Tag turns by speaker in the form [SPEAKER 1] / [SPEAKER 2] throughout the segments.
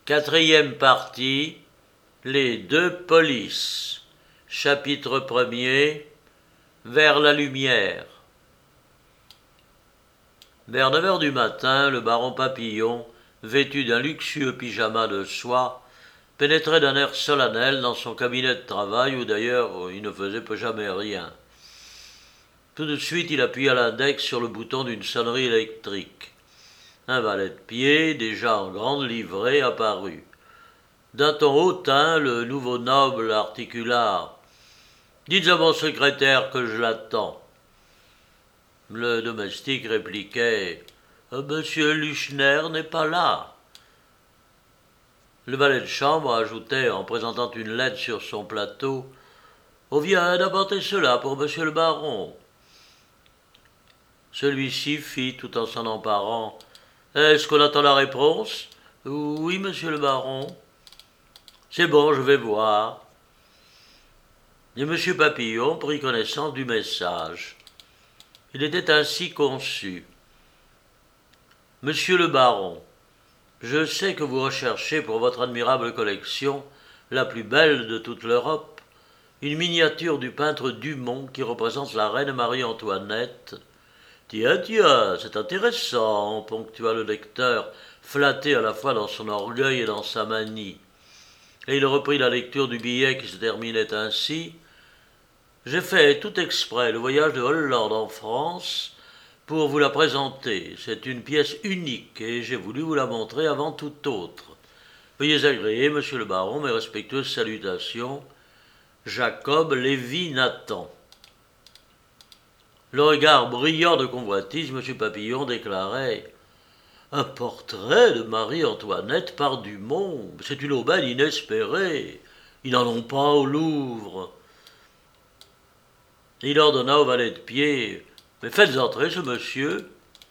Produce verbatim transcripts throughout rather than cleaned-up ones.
[SPEAKER 1] Quatrième partie, les deux polices. Chapitre premier, vers la lumière. Vers neuf heures du matin, le baron Papillon, vêtu d'un luxueux pyjama de soie, pénétrait d'un air solennel dans son cabinet de travail où d'ailleurs il ne faisait jamais rien. Tout de suite, il appuya l'index sur le bouton d'une sonnerie électrique. Un valet de pied, déjà en grande livrée, apparut. D'un ton hautain, le nouveau noble articula « Dites à mon secrétaire que je l'attends. » Le domestique répliquait « Monsieur Luchner n'est pas là. » Le valet de chambre ajoutait en présentant une lettre sur son plateau « On vient d'apporter cela pour monsieur le baron. » Celui-ci fit tout en s'en emparant « Est-ce qu'on attend la réponse ?»« Oui, monsieur le baron. »« C'est bon, je vais voir. » Et monsieur Papillon prit connaissance du message. Il était ainsi conçu. « Monsieur le baron, je sais que vous recherchez pour votre admirable collection, la plus belle de toute l'Europe, une miniature du peintre Dumont qui représente la reine Marie-Antoinette. Tiens, tiens, c'est intéressant, ponctua le lecteur, flatté à la fois dans son orgueil et dans sa manie. Et il reprit la lecture du billet qui se terminait ainsi. J'ai fait tout exprès le voyage de Hollande en France pour vous la présenter. C'est une pièce unique et j'ai voulu vous la montrer avant toute autre. Veuillez agréer, monsieur le baron, mes respectueuses salutations. Jacob Lévy-Nathan. Le regard brillant de convoitise, M. Papillon déclarait « Un portrait de Marie-Antoinette par Dumont, c'est une aubaine inespérée. Ils n'en ont pas au Louvre. » Il ordonna au valet de pied « Mais faites entrer ce monsieur. »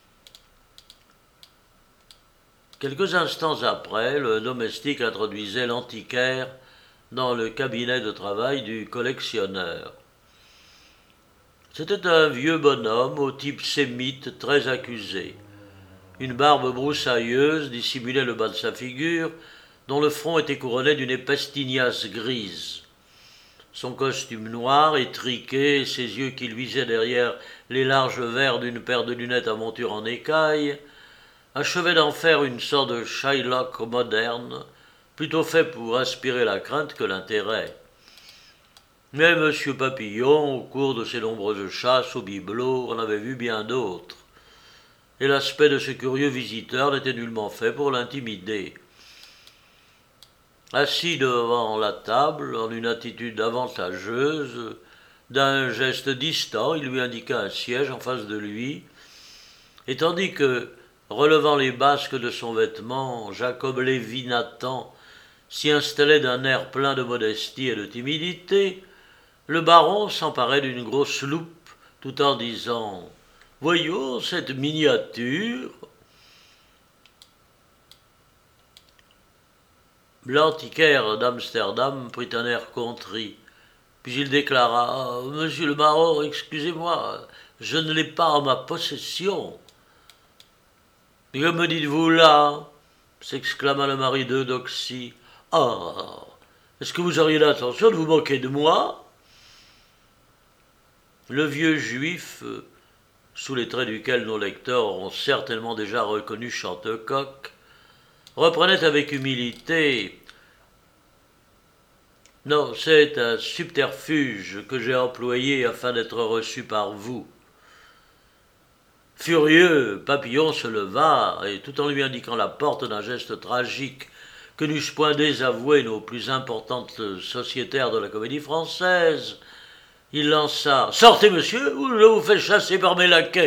[SPEAKER 1] Quelques instants après, le domestique introduisait l'antiquaire dans le cabinet de travail du collectionneur. C'était un vieux bonhomme au type sémite très accusé. Une barbe broussailleuse dissimulait le bas de sa figure, dont le front était couronné d'une épaisse tignasse grise. Son costume noir, étriqué, et ses yeux qui luisaient derrière les larges verres d'une paire de lunettes à monture en écaille, achevaient d'en faire une sorte de Shylock moderne, plutôt fait pour inspirer la crainte que l'intérêt. Mais M. Papillon, au cours de ses nombreuses chasses au bibelot, en avait vu bien d'autres, et l'aspect de ce curieux visiteur n'était nullement fait pour l'intimider. Assis devant la table, en une attitude avantageuse, d'un geste distant, il lui indiqua un siège en face de lui, et tandis que, relevant les basques de son vêtement, Jacob Lévy-Nathan s'y installait d'un air plein de modestie et de timidité, le baron s'emparait d'une grosse loupe, tout en disant « Voyons cette miniature !» L'antiquaire d'Amsterdam prit un air contrit, puis il déclara « Monsieur le baron, excusez-moi, je ne l'ai pas en ma possession. »« Que me dites-vous là ?» s'exclama le mari d'Eudoxie. « Ah, est-ce que vous auriez l'intention de vous moquer de moi ?» Le vieux juif, sous les traits duquel nos lecteurs auront certainement déjà reconnu Chantecoq, reprenait avec humilité « Non, c'est un subterfuge que j'ai employé afin d'être reçu par vous. » Furieux, Papillon se leva, et tout en lui indiquant la porte d'un geste tragique que n'eussent point désavoué nos plus importantes sociétaires de la comédie française, il lança « Sortez, monsieur, ou je vous fais chasser par mes laquais !»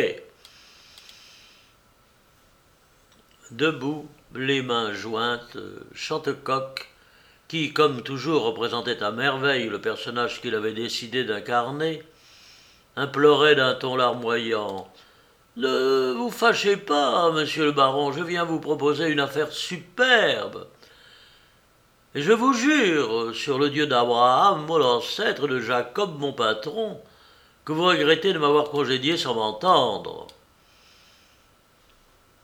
[SPEAKER 1] Debout, les mains jointes, Chantecoq, qui, comme toujours, représentait à merveille le personnage qu'il avait décidé d'incarner, implorait d'un ton larmoyant « Ne vous fâchez pas, monsieur le baron, je viens vous proposer une affaire superbe. Et je vous jure, sur le Dieu d'Abraham, mon ancêtre, de Jacob, mon patron, que vous regrettez de m'avoir congédié sans m'entendre. »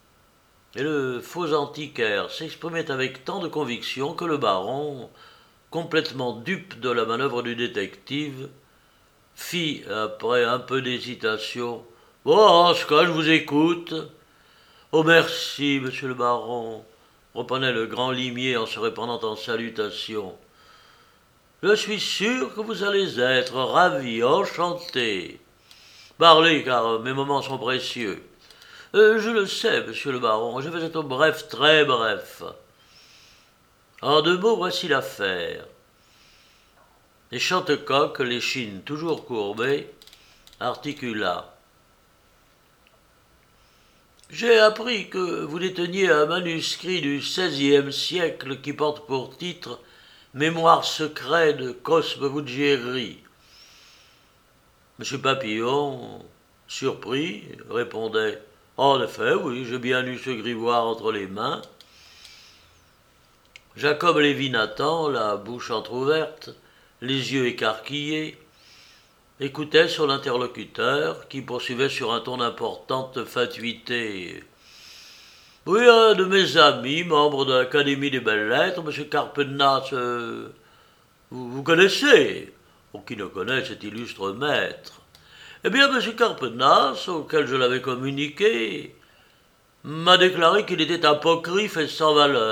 [SPEAKER 1] Et le faux antiquaire s'exprimait avec tant de conviction que le baron, complètement dupe de la manœuvre du détective, fit, après un peu d'hésitation, « Bon, en ce cas, je vous écoute. »« Oh, merci, monsieur le baron, » reprenait le grand limier en se répandant en salutations. « Je suis sûr que vous allez être ravi, enchanté. Parlez, car mes moments sont précieux. Euh, je le sais, monsieur le baron, je vais être bref, très bref. En deux mots, voici l'affaire. » Et Chantecoq, l'échine toujours courbée, articula. « J'ai appris que vous déteniez un manuscrit du seizième siècle qui porte pour titre « Mémoire secret de Cosme Ruggieri ». Monsieur Papillon, surpris, répondait « En effet, oui, j'ai bien eu ce grimoire entre les mains. » Jacob Lévi-Nathan, la bouche entr'ouverte, les yeux écarquillés, écoutait son interlocuteur, qui poursuivait sur un ton d'importante fatuité. « Oui, un de mes amis, membre de l'Académie des Belles-Lettres, M. Carpenas, euh, vous, vous connaissez, ou qui ne connaît cet illustre maître. Eh bien, M. Carpenas, auquel je l'avais communiqué, m'a déclaré qu'il était apocryphe et sans valeur. »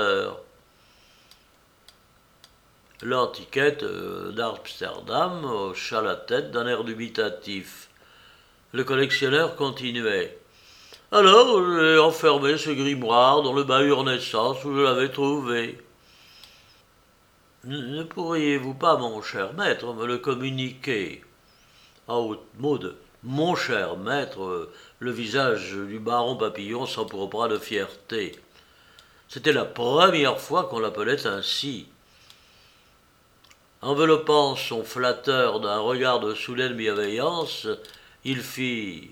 [SPEAKER 1] L'antiquette d'Amsterdam hocha la tête d'un air dubitatif. Le collectionneur continuait. « Alors, j'ai enfermé ce grimoire dans le bahut Renaissance où je l'avais trouvé. »« Ne pourriez-vous pas, mon cher maître, me le communiquer ?» À haute mot de « mon cher maître », le visage du baron Papillon s'empourpra de fierté. C'était la première fois qu'on l'appelait ainsi. Enveloppant son flatteur d'un regard de soudaine bienveillance, il fit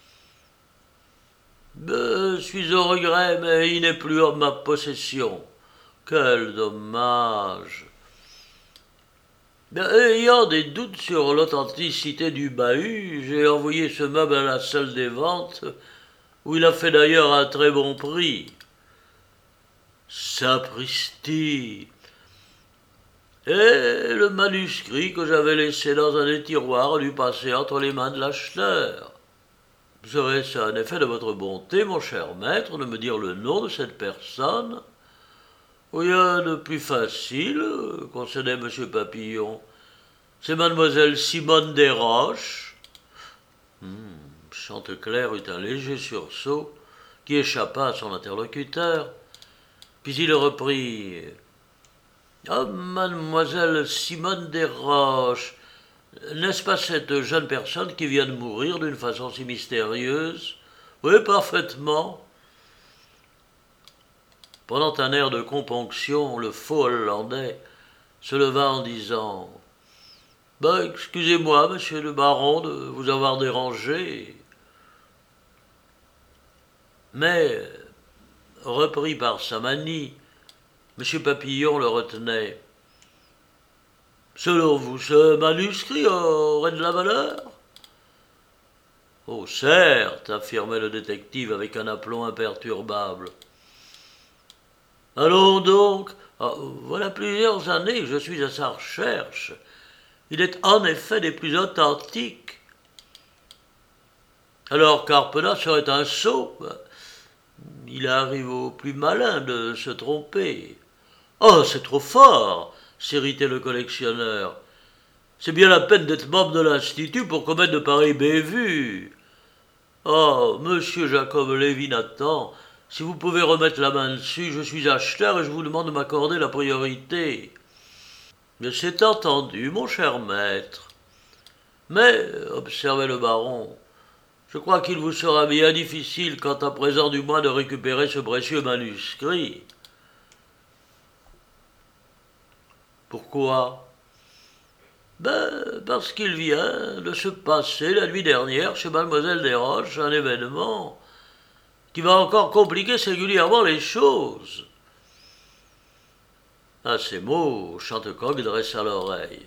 [SPEAKER 1] « Je suis au regret, mais il n'est plus en ma possession. Quel dommage !» Ayant des doutes sur l'authenticité du bahut, j'ai envoyé ce meuble à la salle des ventes, où il a fait d'ailleurs un très bon prix. Sapristi ! Et le manuscrit que j'avais laissé dans un des tiroirs dut passer entre les mains de l'acheteur. Serait-ce un effet de votre bonté, mon cher maître, de me dire le nom de cette personne ? Rien de plus facile, concédait M. Papillon. C'est mademoiselle Simone Desroches. Hum, Chanteclair eut un léger sursaut qui échappa à son interlocuteur. Puis il reprit. Ah, mademoiselle Simone Desroches, n'est-ce pas cette jeune personne qui vient de mourir d'une façon si mystérieuse ? Oui, parfaitement. Prenant un air de componction, le faux Hollandais se leva en disant « Ben, excusez-moi, monsieur le baron, de vous avoir dérangé. » Mais, repris par sa manie, M. Papillon le retenait. « Selon vous, ce manuscrit aurait de la valeur ?»« Oh, certes, » affirmait le détective avec un aplomb imperturbable. « Allons donc, voilà plusieurs années que je suis à sa recherche. Il est en effet des plus authentiques. » Alors Carpenas serait un sot. Il arrive au plus malin de se tromper. « Oh, c'est trop fort !» s'irritait le collectionneur. « C'est bien la peine d'être membre de l'Institut pour commettre de pareilles bévues. Oh, monsieur Jacob Lévi-Nathan, si vous pouvez remettre la main dessus, je suis acheteur et je vous demande de m'accorder la priorité. » Mais c'est entendu, mon cher maître. Mais, observait le baron, je crois qu'il vous sera bien difficile, quant à présent du moins, de récupérer ce précieux manuscrit. Pourquoi ? Ben, parce qu'il vient de se passer la nuit dernière chez mademoiselle Desroches un événement qui va encore compliquer singulièrement les choses. À ces mots, Chantecoq dressa l'oreille.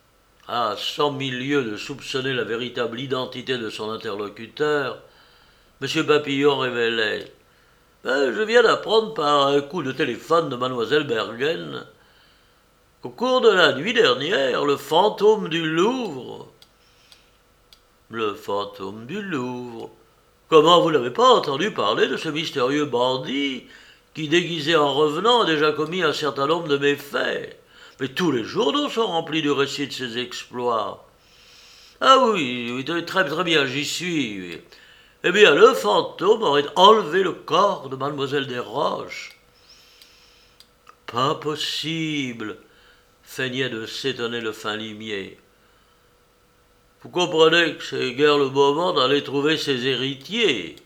[SPEAKER 1] À cent mille lieues de soupçonner la véritable identité de son interlocuteur, Monsieur Papillon révélait. Ben, je viens d'apprendre par un coup de téléphone de mademoiselle Bergen qu'au cours de la nuit dernière, le fantôme du Louvre... Le fantôme du Louvre... Comment vous n'avez pas entendu parler de ce mystérieux bandit qui, déguisé en revenant, a déjà commis un certain nombre de méfaits? Mais tous les journaux sont remplis du récit de ses exploits. Ah oui, oui, très très bien, j'y suis. Oui. Eh bien, le fantôme aurait enlevé le corps de mademoiselle Desroches. Pas possible, feignait de s'étonner le fin limier. Vous comprenez que c'est guère le moment d'aller trouver ses héritiers.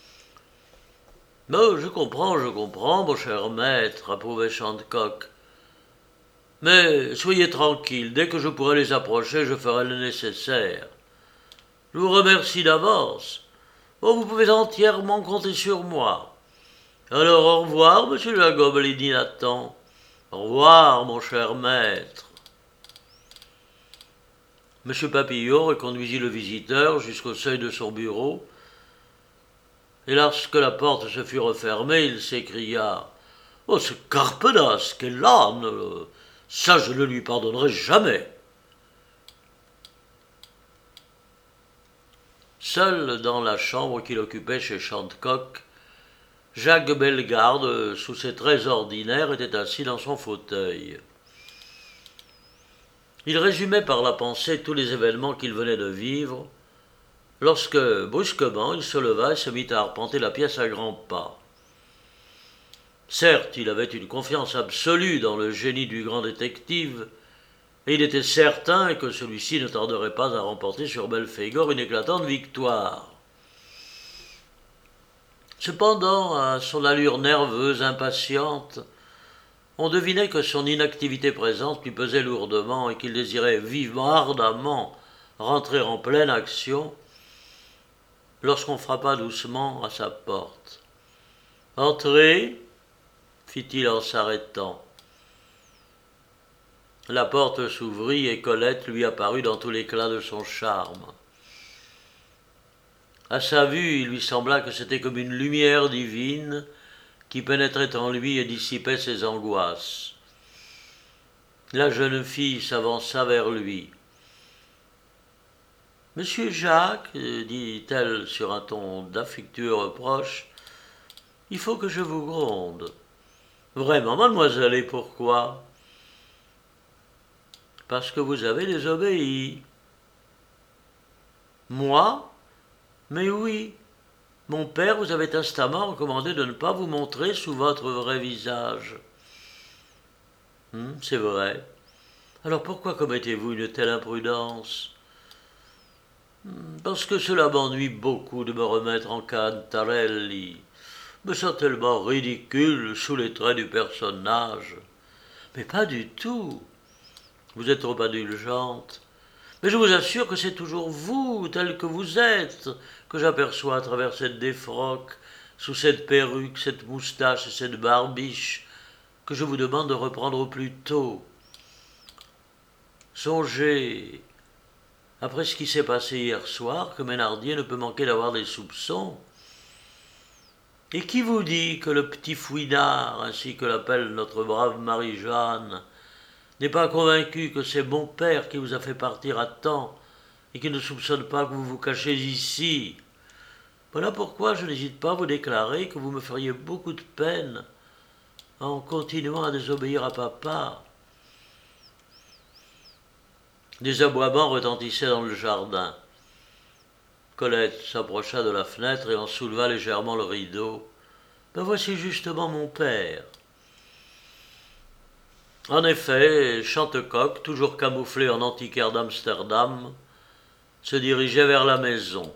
[SPEAKER 1] Non, je comprends, je comprends, mon cher maître, approuvait Chantecoq. Mais soyez tranquille, dès que je pourrai les approcher, je ferai le nécessaire. Je vous remercie d'avance. Oh, vous pouvez entièrement compter sur moi. Alors au revoir, monsieur Jacob Lady Nathan. Au revoir, mon cher maître. Monsieur Papillon reconduisit le visiteur jusqu'au seuil de son bureau, et lorsque la porte se fut refermée, il s'écria « Oh, ce Carpedas, quel âne! Ça, je ne lui pardonnerai jamais !» Seul dans la chambre qu'il occupait chez Chantecoq, Jacques Bellegarde, sous ses traits ordinaires, était assis dans son fauteuil. Il résumait par la pensée tous les événements qu'il venait de vivre, lorsque, brusquement, il se leva et se mit à arpenter la pièce à grands pas. Certes, il avait une confiance absolue dans le génie du grand détective, et il était certain que celui-ci ne tarderait pas à remporter sur Belphégor une éclatante victoire. Cependant, à son allure nerveuse, impatiente, on devinait que son inactivité présente lui pesait lourdement et qu'il désirait vivement, ardemment, rentrer en pleine action, lorsqu'on frappa doucement à sa porte. « Entrez » fit-il en s'arrêtant. La porte s'ouvrit et Colette lui apparut dans tout l'éclat de son charme. À sa vue, il lui sembla que c'était comme une lumière divine qui pénétrait en lui et dissipait ses angoisses. La jeune fille s'avança vers lui. « Monsieur Jacques, dit-elle sur un ton d'affectueux reproche, il faut que je vous gronde. »« Vraiment, mademoiselle, et pourquoi ?»« Parce que vous avez désobéi. »« Moi ? Mais oui. Mon père vous avait instamment recommandé de ne pas vous montrer sous votre vrai visage. Hum, c'est vrai. Alors pourquoi commettez-vous une telle imprudence ? Hum, Parce que cela m'ennuie beaucoup de me remettre en Cantarelli. Me sens tellement ridicule sous les traits du personnage. Mais pas du tout. Vous êtes trop indulgente. Mais je vous assure que c'est toujours vous, tel que vous êtes, que j'aperçois à travers cette défroque, sous cette perruque, cette moustache et cette barbiche, que je vous demande de reprendre au plus tôt. Songez, après ce qui s'est passé hier soir, que Ménardier ne peut manquer d'avoir des soupçons. Et qui vous dit que le petit fouinard, ainsi que l'appelle notre brave Marie-Jeanne, n'est pas convaincu que c'est mon père qui vous a fait partir à temps et qui ne soupçonne pas que vous vous cachez ici. Voilà pourquoi je n'hésite pas à vous déclarer que vous me feriez beaucoup de peine en continuant à désobéir à papa. » Des aboiements retentissaient dans le jardin. Colette s'approcha de la fenêtre et en souleva légèrement le rideau. « Ben voici justement mon père. » En effet, Chantecoq, toujours camouflé en antiquaire d'Amsterdam, se dirigeait vers la maison.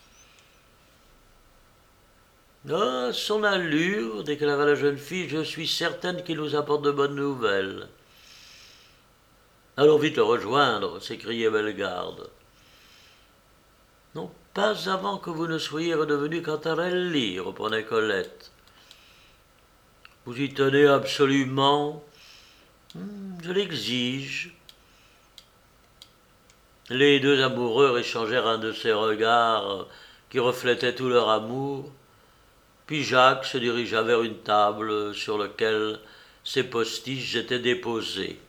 [SPEAKER 1] « Ah, son allure, déclara la jeune fille, je suis certaine qu'il nous apporte de bonnes nouvelles. »« Allons vite le rejoindre, s'écriait Bellegarde. »« Non, pas avant que vous ne soyez redevenu Cantarelli, reprenait Colette. »« Vous y tenez absolument ? » Je l'exige. Les deux amoureux échangèrent un de ces regards qui reflétaient tout leur amour. Puis Jacques se dirigea vers une table sur laquelle ses postiches étaient déposés.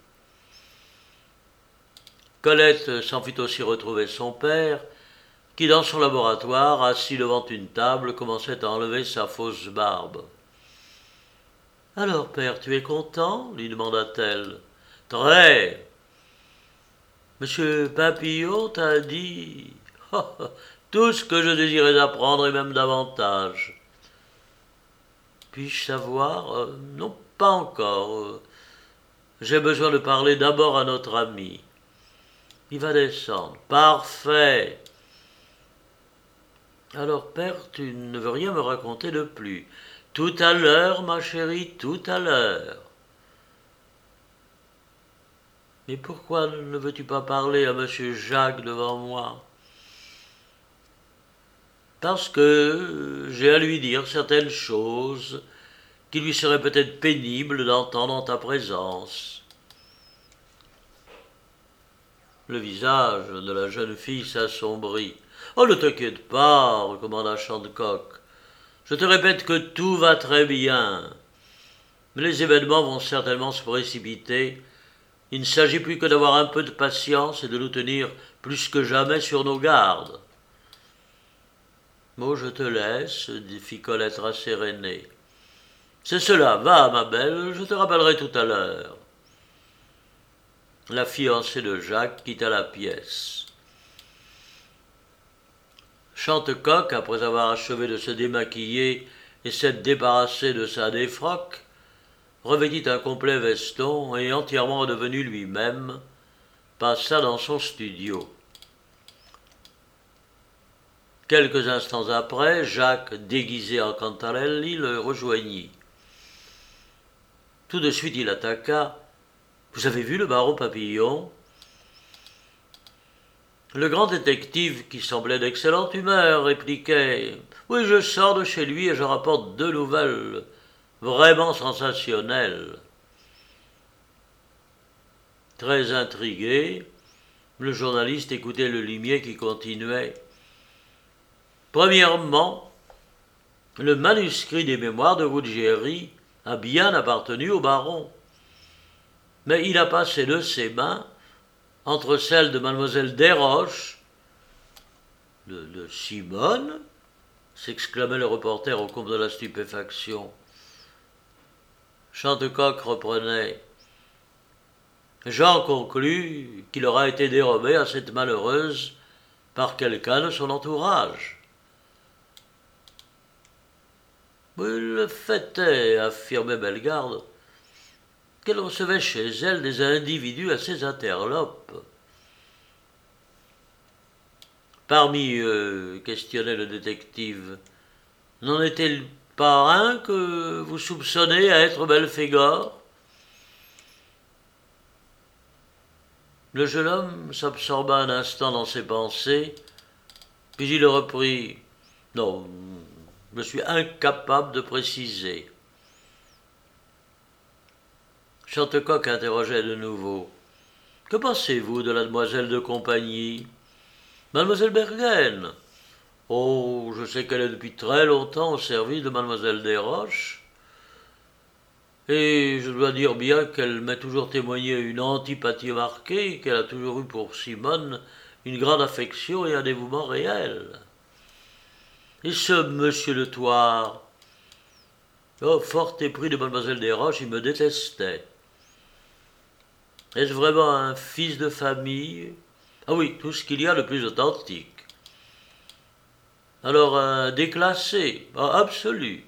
[SPEAKER 1] Colette s'en fit aussi retrouver son père, qui dans son laboratoire, assis devant une table, commençait à enlever sa fausse barbe. « Alors, père, tu es content ?» lui demanda-t-elle. « Très. Monsieur Papillon t'a dit tout ce que je désirais apprendre et même davantage. » Puis-je savoir euh, Non, pas encore. J'ai besoin de parler d'abord à notre ami. Il va descendre. Parfait. Alors, père, tu ne veux rien me raconter de plus. Tout à l'heure, ma chérie, tout à l'heure. Mais pourquoi ne veux-tu pas parler à monsieur Jacques devant moi? Parce que j'ai à lui dire certaines choses qui lui seraient peut-être pénibles d'entendre en ta présence. Le visage de la jeune fille s'assombrit. « Oh, ne t'inquiète pas, recommanda Chantecoq. Je te répète que tout va très bien. Mais les événements vont certainement se précipiter. Il ne s'agit plus que d'avoir un peu de patience et de nous tenir plus que jamais sur nos gardes. » « Bon, je te laisse, fit Colette rassérénée. C'est cela, va, ma belle, je te rappellerai tout à l'heure. La fiancée de Jacques quitta la pièce. Chantecoq, après avoir achevé de se démaquiller et s'être débarrassé de sa défroque, revêtit un complet veston et, entièrement redevenu lui-même, passa dans son studio. Quelques instants après, Jacques, déguisé en Cantarelli, le rejoignit. Tout de suite, il attaqua. « Vous avez vu le baron Papillon ?» Le grand détective, qui semblait d'excellente humeur, répliquait « Oui, je sors de chez lui et je rapporte deux nouvelles vraiment sensationnelles. » Très intrigué, le journaliste écoutait le limier qui continuait. Premièrement, le manuscrit des mémoires de Ruggieri a bien appartenu au baron, mais il a passé de ses mains entre celles de mademoiselle Desroches, de, de Simone, s'exclamait le reporter au comble de la stupéfaction. Chantecoq reprenait. Jean conclut qu'il aura été dérobé à cette malheureuse par quelqu'un de son entourage. Le fait est, affirmait Bellegarde, qu'elle recevait chez elle des individus assez interlopes. Parmi eux, questionnait le détective, n'en est-il pas un que vous soupçonnez être Belphégor? Le jeune homme s'absorba un instant dans ses pensées, puis il reprit. Non, je suis incapable de préciser. Chantecoq interrogeait de nouveau. Que pensez-vous de la demoiselle de compagnie? Mademoiselle Berghen. Oh, je sais qu'elle est depuis très longtemps au service de mademoiselle Desroches, et je dois dire bien qu'elle m'a toujours témoigné une antipathie marquée, qu'elle a toujours eu pour Simone une grande affection et un dévouement réel. Et ce monsieur Le Thouars, oh, fort épris de mademoiselle Desroches, il me détestait. Est-ce vraiment un fils de famille? Ah oui, tout ce qu'il y a de plus authentique. Alors un déclassé, ah, absolu.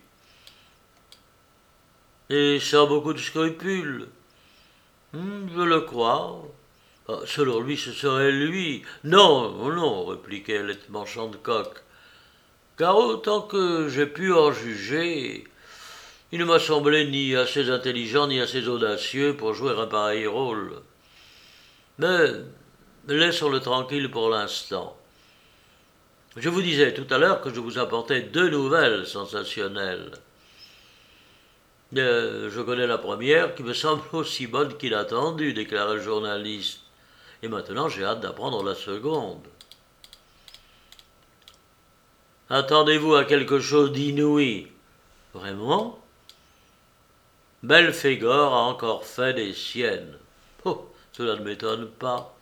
[SPEAKER 1] Et sans beaucoup de scrupules. Hmm, je le crois. Ah, selon lui, ce serait lui. Non, non, répliquait lettement Chantecoq. Car autant que j'ai pu en juger, il ne m'a semblé ni assez intelligent ni assez audacieux pour jouer un pareil rôle. Mais laissons-le tranquille pour l'instant. Je vous disais tout à l'heure que je vous apportais deux nouvelles sensationnelles. Euh, je connais la première qui me semble aussi bonne qu'inattendue, déclarait le journaliste. Et maintenant j'ai hâte d'apprendre la seconde. Attendez-vous à quelque chose d'inouï. Vraiment? Belphégor a encore fait des siennes. Oh, cela ne m'étonne pas.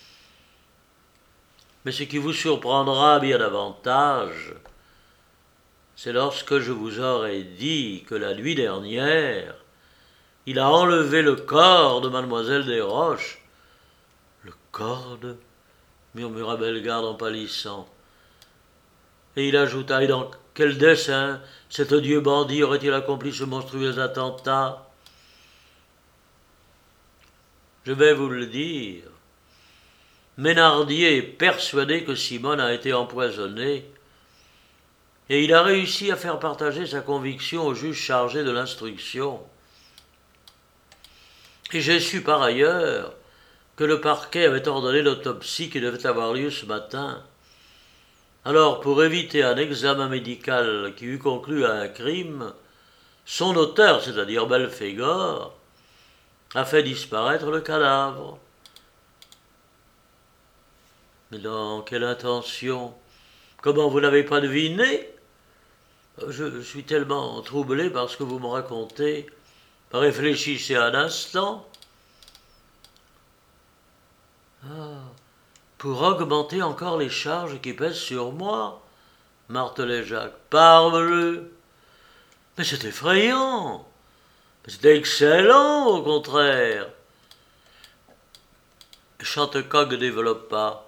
[SPEAKER 1] Mais ce qui vous surprendra bien davantage, c'est lorsque je vous aurai dit que la nuit dernière, il a enlevé le corps de mademoiselle Desroches. Le corps de... murmura Bellegarde en pâlissant. Et il ajouta, et dans quel dessein cet odieux bandit aurait-il accompli ce monstrueux attentat? Je vais vous le dire. Mesnardier est persuadé que Simone a été empoisonnée, et il a réussi à faire partager sa conviction au juge chargé de l'instruction. Et j'ai su par ailleurs que le parquet avait ordonné l'autopsie qui devait avoir lieu ce matin. Alors, pour éviter un examen médical qui eût conclu à un crime, son auteur, c'est-à-dire Belphégor, a fait disparaître le cadavre. Mais dans quelle intention? Comment, vous n'avez pas deviné? Je suis tellement troublé par ce que vous me racontez. Réfléchissez un instant. Ah, pour augmenter encore les charges qui pèsent sur moi, martelait Jacques. Parbleu! Mais c'est effrayant! C'est excellent, au contraire! Chantecoq développa.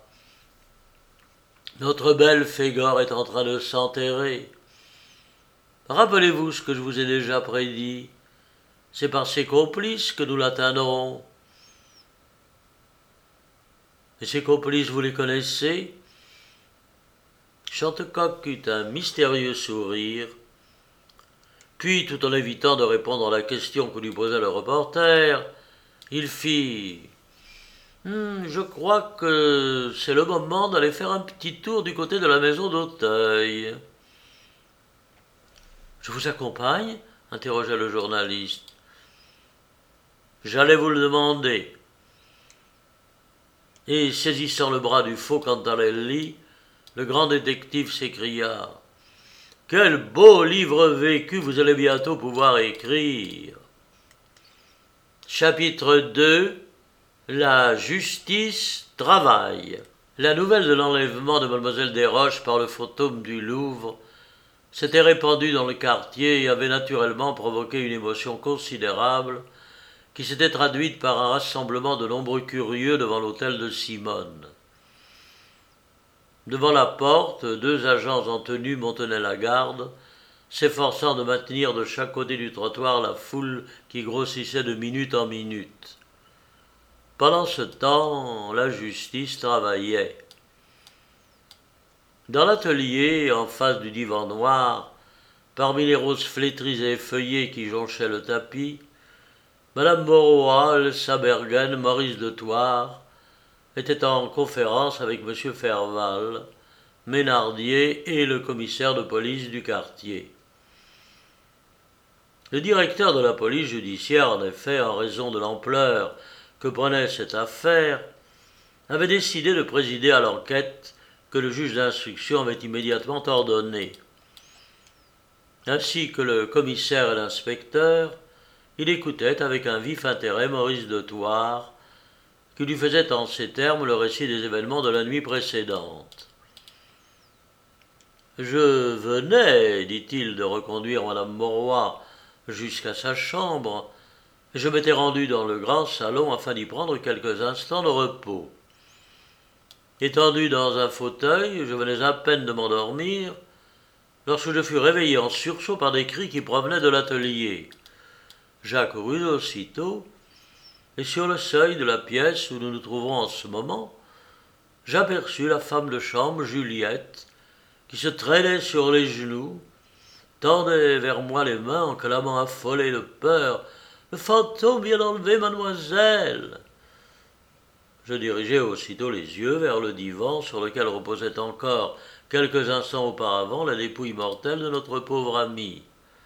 [SPEAKER 1] Notre Belphégor est en train de s'enterrer. Rappelez-vous ce que je vous ai déjà prédit. C'est par ses complices que nous l'atteindrons. Et ses complices, vous les connaissez? Chantecoq eut un mystérieux sourire. Puis, tout en évitant de répondre à la question que lui posait le reporter, il fit Hum, je crois que c'est le moment d'aller faire un petit tour du côté de la maison d'Auteuil. Je vous accompagne? Interrogea le journaliste. J'allais vous le demander. Et saisissant le bras du faux Cantarelli, le grand détective s'écria « Quel beau livre vécu vous allez bientôt pouvoir écrire !» Chapitre deux. La justice travaille. La nouvelle de l'enlèvement de mademoiselle Desroches par le fantôme du Louvre s'était répandue dans le quartier et avait naturellement provoqué une émotion considérable qui s'était traduite par un rassemblement de nombreux curieux devant l'hôtel de Simone. Devant la porte, deux agents en tenue montenaient la garde, s'efforçant de maintenir de chaque côté du trottoir la foule qui grossissait de minute en minute. Pendant ce temps, la justice travaillait. Dans l'atelier, en face du divan noir, parmi les roses flétries et effeuillées qui jonchaient le tapis, Madame Mauroy, Elsa Bergen, Maurice de Thouars étaient en conférence avec M. Ferval, Mesnardier et le commissaire de police du quartier. Le directeur de la police judiciaire, en effet, en raison de l'ampleur que prenait cette affaire, avait décidé de présider à l'enquête que le juge d'instruction avait immédiatement ordonnée. Ainsi que le commissaire et l'inspecteur, il écoutait avec un vif intérêt Maurice de Thouars, qui lui faisait en ces termes le récit des événements de la nuit précédente. « Je venais, dit-il, de reconduire madame Mauroy jusqu'à sa chambre, et je m'étais rendu dans le grand salon afin d'y prendre quelques instants de repos. Étendu dans un fauteuil, je venais à peine de m'endormir, lorsque je fus réveillé en sursaut par des cris qui provenaient de l'atelier. J'accourus aussitôt, et sur le seuil de la pièce où nous nous trouvons en ce moment, j'aperçus la femme de chambre, Juliette, qui se traînait sur les genoux, tendait vers moi les mains en clamant affolée de peur « Le fantôme vient d'enlever mademoiselle !» Je dirigeai aussitôt les yeux vers le divan sur lequel reposait encore, quelques instants auparavant, la dépouille mortelle de notre pauvre amie.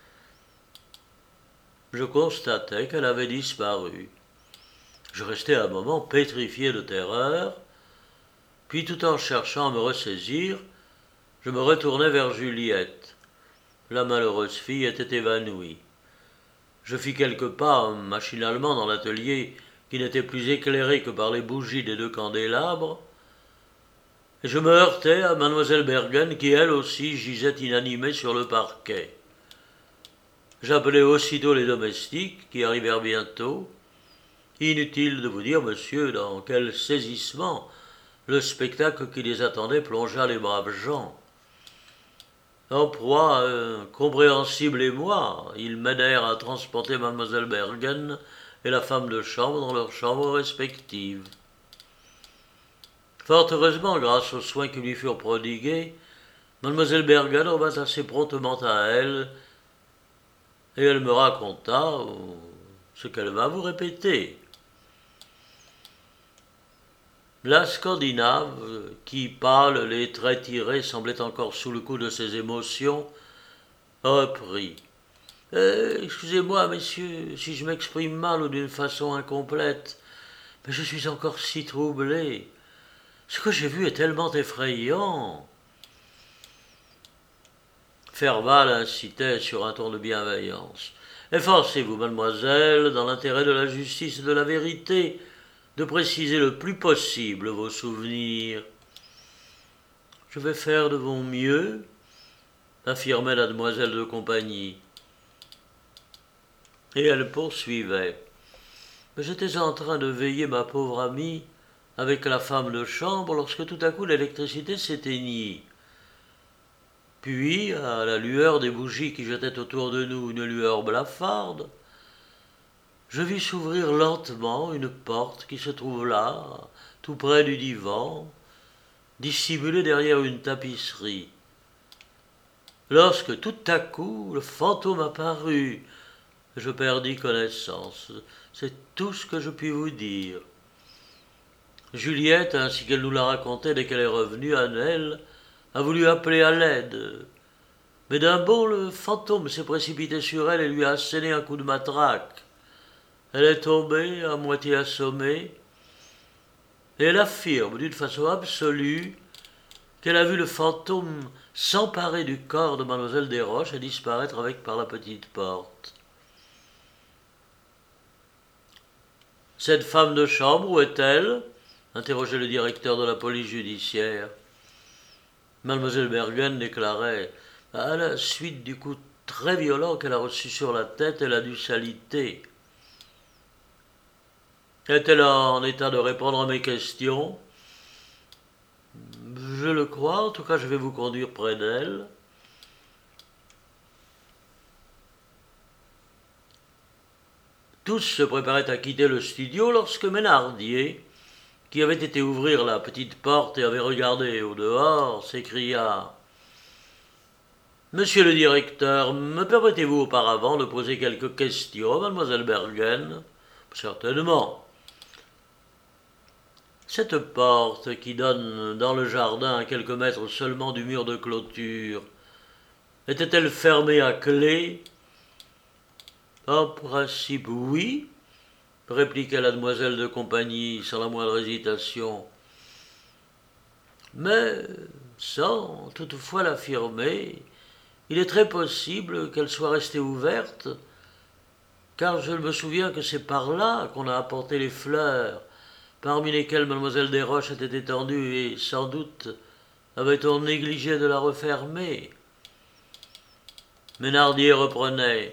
[SPEAKER 1] Je constatai qu'elle avait disparu. Je restai un moment pétrifié de terreur, puis tout en cherchant à me ressaisir, Je me retournai vers Juliette. La malheureuse fille était évanouie. Je fis quelques pas machinalement dans l'atelier qui n'était plus éclairé que par les bougies des deux candélabres, et je me heurtai à mademoiselle Bergen qui elle aussi gisait inanimée sur le parquet. J'appelai aussitôt les domestiques qui arrivèrent bientôt. Inutile de vous dire, monsieur, dans quel saisissement le spectacle qui les attendait plongea les braves gens. En proie euh, compréhensible émoi, ils m'aidèrent à transporter mademoiselle Bergen et la femme de chambre dans leurs chambres respectives. Fort heureusement, grâce aux soins qui lui furent prodigués, mademoiselle Bergen revint assez promptement à elle, et elle me raconta euh, ce qu'elle va vous répéter. La Scandinave, qui, pâle, les traits tirés, semblait encore sous le coup de ses émotions, reprit. Euh, excusez-moi, messieurs, si je m'exprime mal ou d'une façon incomplète, mais je suis encore si troublé. Ce que j'ai vu est tellement effrayant. Ferval incitait sur un ton de bienveillance. Efforcez-vous, mademoiselle, dans l'intérêt de la justice et de la vérité, de préciser le plus possible vos souvenirs. Je vais faire de mon mieux, affirmait la demoiselle de compagnie. Et elle poursuivait. Mais j'étais en train de veiller ma pauvre amie avec la femme de chambre lorsque tout à coup l'électricité s'éteignit. Puis, à la lueur des bougies qui jetaient autour de nous une lueur blafarde, je vis s'ouvrir lentement une porte qui se trouve là, tout près du divan, dissimulée derrière une tapisserie. Lorsque tout à coup le fantôme apparut, je perdis connaissance. C'est tout ce que je puis vous dire. Juliette, ainsi qu'elle nous l'a raconté dès qu'elle est revenue, Annelle, a voulu appeler à l'aide. Mais d'un bond, le fantôme s'est précipité sur elle et lui a asséné un coup de matraque. Elle est tombée, à moitié assommée, et elle affirme d'une façon absolue qu'elle a vu le fantôme s'emparer du corps de mademoiselle Desroches et disparaître avec par la petite porte. Cette femme de chambre, où est-elle ? Interrogeait le directeur de la police judiciaire. Mademoiselle Bergen déclarait, à la suite du coup très violent qu'elle a reçu sur la tête, elle a dû s'aliter. Est-elle en état de répondre à mes questions ? Je le crois, en tout cas je vais vous conduire près d'elle. Tous se préparaient à quitter le studio lorsque Ménardier, qui avait été ouvrir la petite porte et avait regardé au dehors, s'écria « Monsieur le directeur, me permettez-vous auparavant de poser quelques questions à mademoiselle Bergen ?»« Certainement. » Cette porte qui donne dans le jardin à quelques mètres seulement du mur de clôture, était-elle fermée à clé ? En principe, oui, répliqua la demoiselle de compagnie sans la moindre hésitation. Mais, sans toutefois l'affirmer, il est très possible qu'elle soit restée ouverte, car je me souviens que c'est par là qu'on a apporté les fleurs, parmi lesquelles mademoiselle Desroches était étendue, et sans doute avait-on négligé de la refermer. Ménardier reprenait.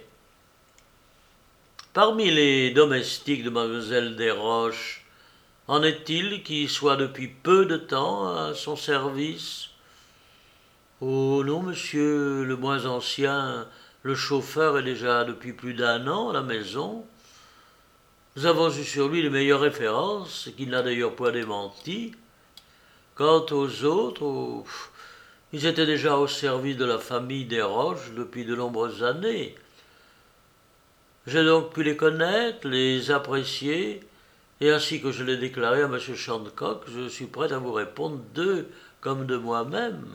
[SPEAKER 1] Parmi les domestiques de mademoiselle Desroches, en est-il qui soit depuis peu de temps à son service ? Oh non, monsieur, le moins ancien, le chauffeur, est déjà depuis plus d'un an à la maison. Nous avons eu sur lui les meilleures références, qu'il n'a d'ailleurs point démenti. Quant aux autres, oh, ils étaient déjà au service de la famille Desroches depuis de nombreuses années. J'ai donc pu les connaître, les apprécier, et ainsi que je l'ai déclaré à M. Chandcock, je suis prêt à vous répondre d'eux comme de moi-même.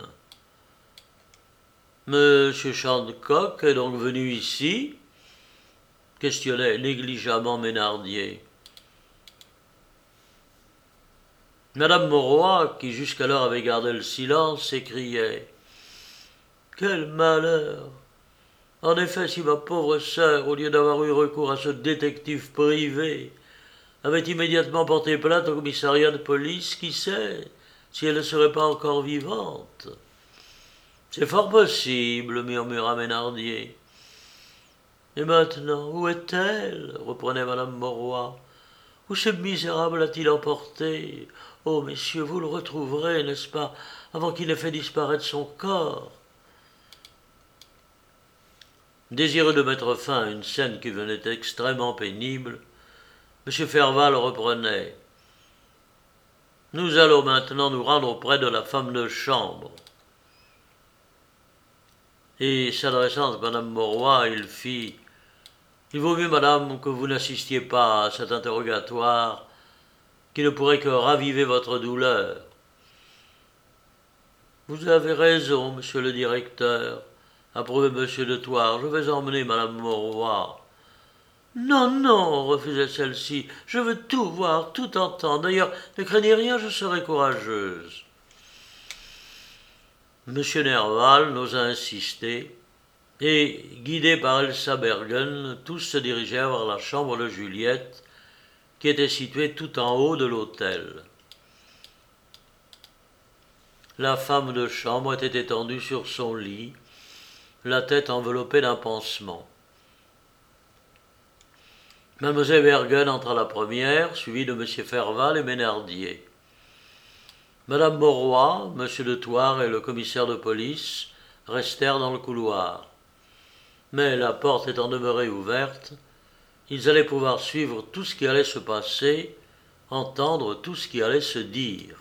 [SPEAKER 1] M. Chandcock est donc venu ici ? Questionnait négligemment Ménardier. Madame Mauroy, qui jusqu'alors avait gardé le silence, s'écriait Quel malheur! En effet, si ma pauvre sœur, au lieu d'avoir eu recours à ce détective privé, avait immédiatement porté plainte au commissariat de police, qui sait si elle ne serait pas encore vivante? C'est fort possible, murmura Thénardier. Et maintenant, où est-elle? Reprenait madame Mauroy. Où ce misérable a-t-il emporté? Oh, messieurs, vous le retrouverez, n'est-ce pas, avant qu'il n'ait fait disparaître son corps. Désireux de mettre fin à une scène qui venait extrêmement pénible, M. Ferval reprenait. Nous allons maintenant nous rendre auprès de la femme de chambre. Et s'adressant à madame Mauroy, il fit « Il vaut mieux, madame, que vous n'assistiez pas à cet interrogatoire qui ne pourrait que raviver votre douleur. » Vous avez raison, monsieur le directeur, approuvait monsieur de Thouars. Je vais emmener madame Mauroy. Non, non, refusait celle-ci. Je veux tout voir, tout entendre. D'ailleurs, ne craignez rien, je serai courageuse. Monsieur Nerval n'osa insister, et, guidés par Elsa Bergen, tous se dirigèrent vers la chambre de Juliette, qui était située tout en haut de l'hôtel. La femme de chambre était étendue sur son lit, la tête enveloppée d'un pansement. Mademoiselle Bergen entra la première, suivie de Monsieur Ferval et Thénardier. Madame Mauroy, Monsieur de Thouars et le commissaire de police restèrent dans le couloir. Mais la porte étant demeurée ouverte, ils allaient pouvoir suivre tout ce qui allait se passer, entendre tout ce qui allait se dire.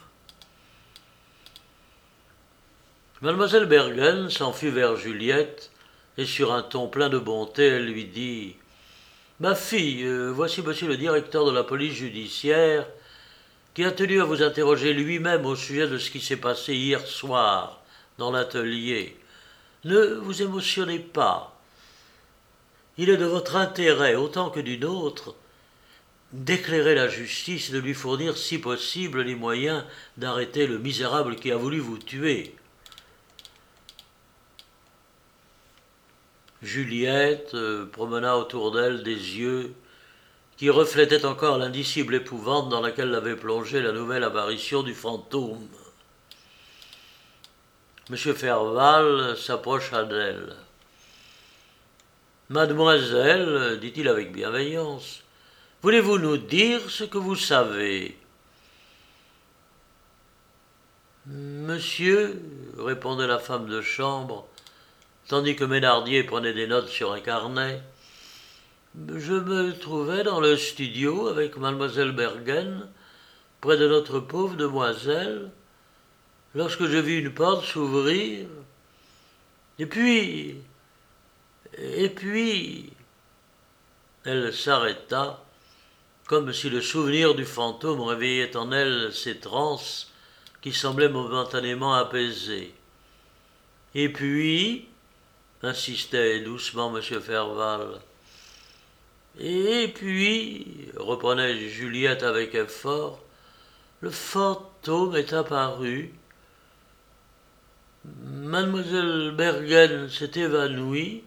[SPEAKER 1] Mademoiselle Bergen s'enfuit vers Juliette, et sur un ton plein de bonté, elle lui dit « Ma fille, euh, voici monsieur le directeur de la police judiciaire, qui a tenu à vous interroger lui-même au sujet de ce qui s'est passé hier soir dans l'atelier. Ne vous émotionnez pas. Il est de votre intérêt, autant que du nôtre, d'éclairer la justice et de lui fournir, si possible, les moyens d'arrêter le misérable qui a voulu vous tuer. » Juliette euh, promena autour d'elle des yeux qui reflétaient encore l'indicible épouvante dans laquelle l'avait plongée la nouvelle apparition du fantôme. Monsieur Ferval s'approcha d'elle. « Mademoiselle, dit-il avec bienveillance, voulez-vous nous dire ce que vous savez ?»« Monsieur, répondait la femme de chambre, tandis que Thénardier prenait des notes sur un carnet, je me trouvais dans le studio avec mademoiselle Bergen, près de notre pauvre demoiselle, lorsque je vis une porte s'ouvrir, et puis, et puis, elle s'arrêta, comme si le souvenir du fantôme réveillait en elle ces transes qui semblaient momentanément apaisées. Et puis, insistait doucement M. Ferval. Et puis, reprenait Juliette avec effort, le fantôme est apparu. Mademoiselle Bergen s'est évanouie.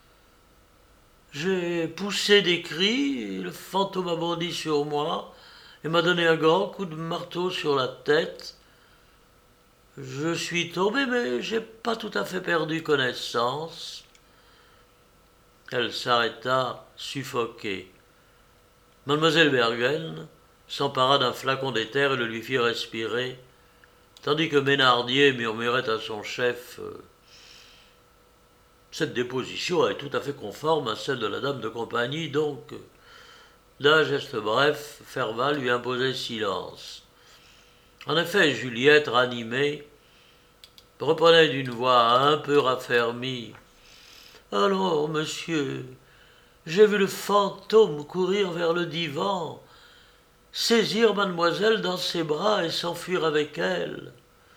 [SPEAKER 1] J'ai poussé des cris, le fantôme a bondi sur moi et m'a donné un grand coup de marteau sur la tête. Je suis tombé, mais j'ai pas tout à fait perdu connaissance. Elle s'arrêta, suffoquée. Mademoiselle Bergen s'empara d'un flacon d'éther et le lui fit respirer, tandis que Thénardier murmurait à son chef euh, « Cette déposition est tout à fait conforme à celle de la dame de compagnie, donc... » D'un geste bref, Ferval lui imposait silence. En effet, Juliette, ranimée, reprenait d'une voix un peu raffermie. « Alors, monsieur, j'ai vu le fantôme courir vers le divan, saisir mademoiselle dans ses bras et s'enfuir avec elle. »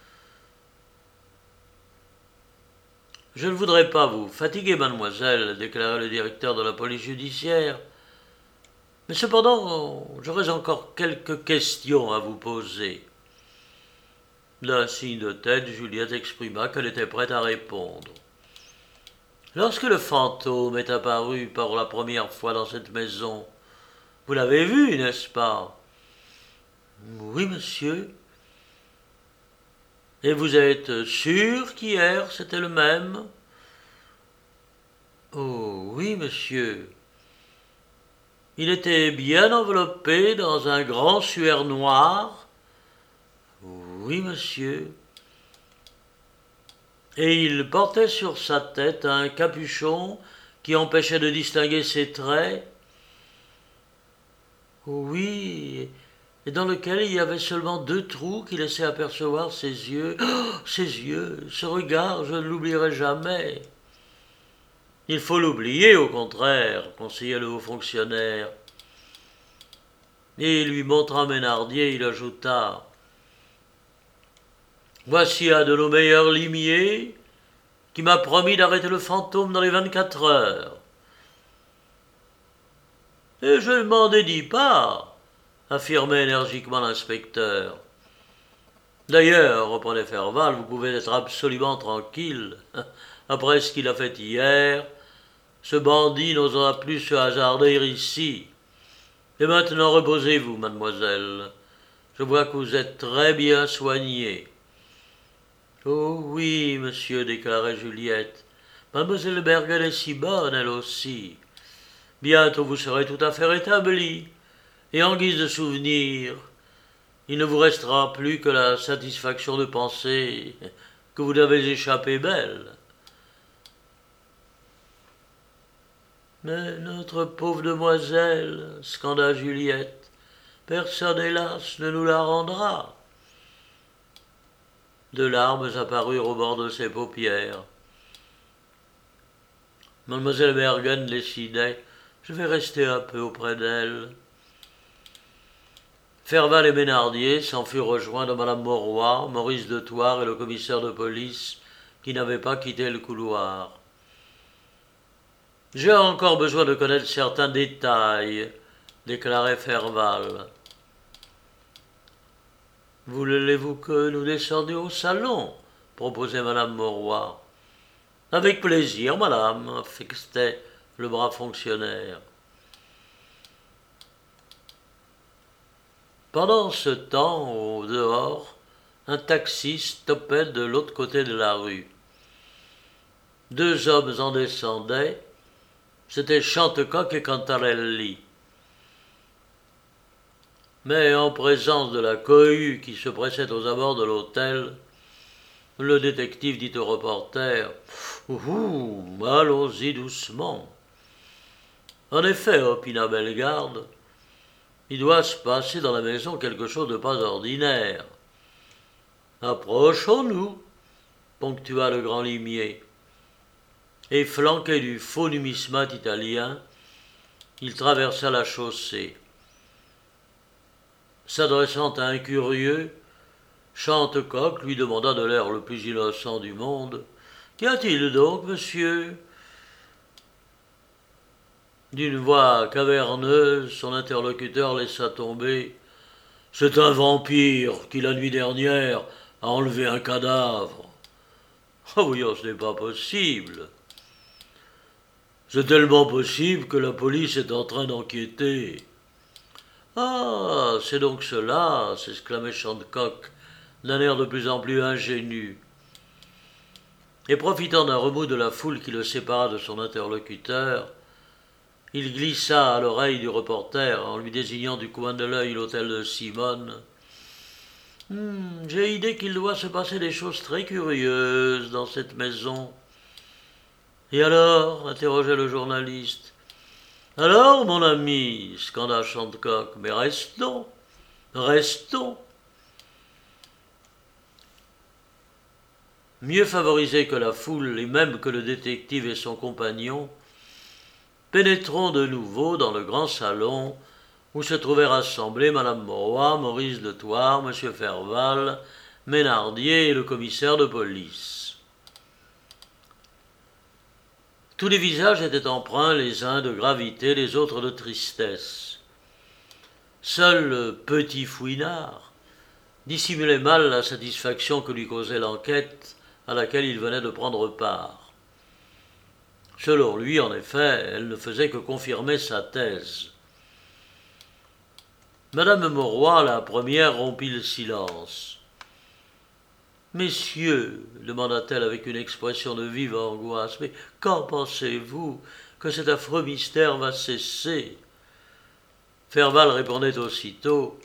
[SPEAKER 1] « Je ne voudrais pas vous fatiguer, mademoiselle, déclara le directeur de la police judiciaire, mais cependant, j'aurais encore quelques questions à vous poser. » D'un signe de tête, Juliette exprima qu'elle était prête à répondre. Lorsque le fantôme est apparu pour la première fois dans cette maison, vous l'avez vu, n'est-ce pas? Oui, monsieur. Et vous êtes sûr qu'hier c'était le même? Oh, oui, monsieur. Il était bien enveloppé dans un grand suaire noir? Oui, monsieur. Et il portait sur sa tête un capuchon qui empêchait de distinguer ses traits? Oui, et dans lequel il y avait seulement deux trous qui laissaient apercevoir ses yeux. Oh, ses yeux, ce regard, je ne l'oublierai jamais. Il faut l'oublier, au contraire, conseilla le haut fonctionnaire. Et lui montrant Ménardier, il ajouta: voici un de nos meilleurs limiers qui m'a promis d'arrêter le fantôme dans les vingt-quatre heures. Et je ne m'en dédie pas, affirmait énergiquement l'inspecteur. D'ailleurs, reprenait Ferval, vous pouvez être absolument tranquille. Après ce qu'il a fait hier, ce bandit n'osera plus se hasarder ici. Et maintenant, reposez-vous, mademoiselle. Je vois que vous êtes très bien soignée. Oh oui, monsieur, déclarait Juliette. Mademoiselle Bergen est si bonne, elle aussi. Bientôt vous serez tout à fait rétablie. Et en guise de souvenir, il ne vous restera plus que la satisfaction de penser que vous avez échappé belle. Mais notre pauvre demoiselle, scanda Juliette, personne, hélas, ne nous la rendra. Deux larmes apparurent au bord de ses paupières. Mademoiselle Bergen décidait: je vais rester un peu auprès d'elle. Ferval et Ménardier s'en furent rejoints de Madame Mauroy, Maurice de Thouars et le commissaire de police, qui n'avait pas quitté le couloir. J'ai encore besoin de connaître certains détails, déclarait Ferval. Voulez-vous que nous descendions au salon? Proposait Madame Mauroy. Avec plaisir, madame, fixait le brave fonctionnaire. Pendant ce temps, au dehors, un taxi stoppait de l'autre côté de la rue. Deux hommes en descendaient. C'étaient Chantecoq et Cantarelli. Mais en présence de la cohue qui se pressait aux abords de l'hôtel, le détective dit au reporter: « Ouh, allons-y doucement. » En effet, opina Bellegarde, il doit se passer dans la maison quelque chose de pas ordinaire. Approchons-nous, ponctua le grand limier. Et flanqué du faux numismate italien, il traversa la chaussée. S'adressant à un curieux, Chantecoq lui demanda de l'air le plus innocent du monde: « Qu'y a-t-il donc, monsieur ?» D'une voix caverneuse, son interlocuteur laissa tomber: « C'est un vampire qui, la nuit dernière, a enlevé un cadavre. »« Ah oui, ce n'est pas possible. »« C'est tellement possible que la police est en train d'enquêter. »« Ah, c'est donc cela » s'exclamait Chantecoq, d'un air de plus en plus ingénu. Et profitant d'un remous de la foule qui le sépara de son interlocuteur, il glissa à l'oreille du reporter, en lui désignant du coin de l'œil l'hôtel de Simone. Hum, « J'ai idée qu'il doit se passer des choses très curieuses dans cette maison. »« Et alors ?» interrogeait le journaliste. « Alors, mon ami » scanda Chantecoq, « mais restons, restons. » Mieux favorisés que la foule, et même que le détective et son compagnon, pénétrons de nouveau dans le grand salon où se trouvaient rassemblés Madame Mauroy, Maurice de Thouars, Monsieur Ferval, Ménardier et le commissaire de police. Tous les visages étaient empreints les uns de gravité, les autres de tristesse. Seul le petit Fouinard dissimulait mal la satisfaction que lui causait l'enquête à laquelle il venait de prendre part. Selon lui, en effet, elle ne faisait que confirmer sa thèse. Madame Mauroy, la première, rompit le silence. « Messieurs, demanda-t-elle avec une expression de vive angoisse, mais quand pensez-vous que cet affreux mystère va cesser ?» Ferval répondait aussitôt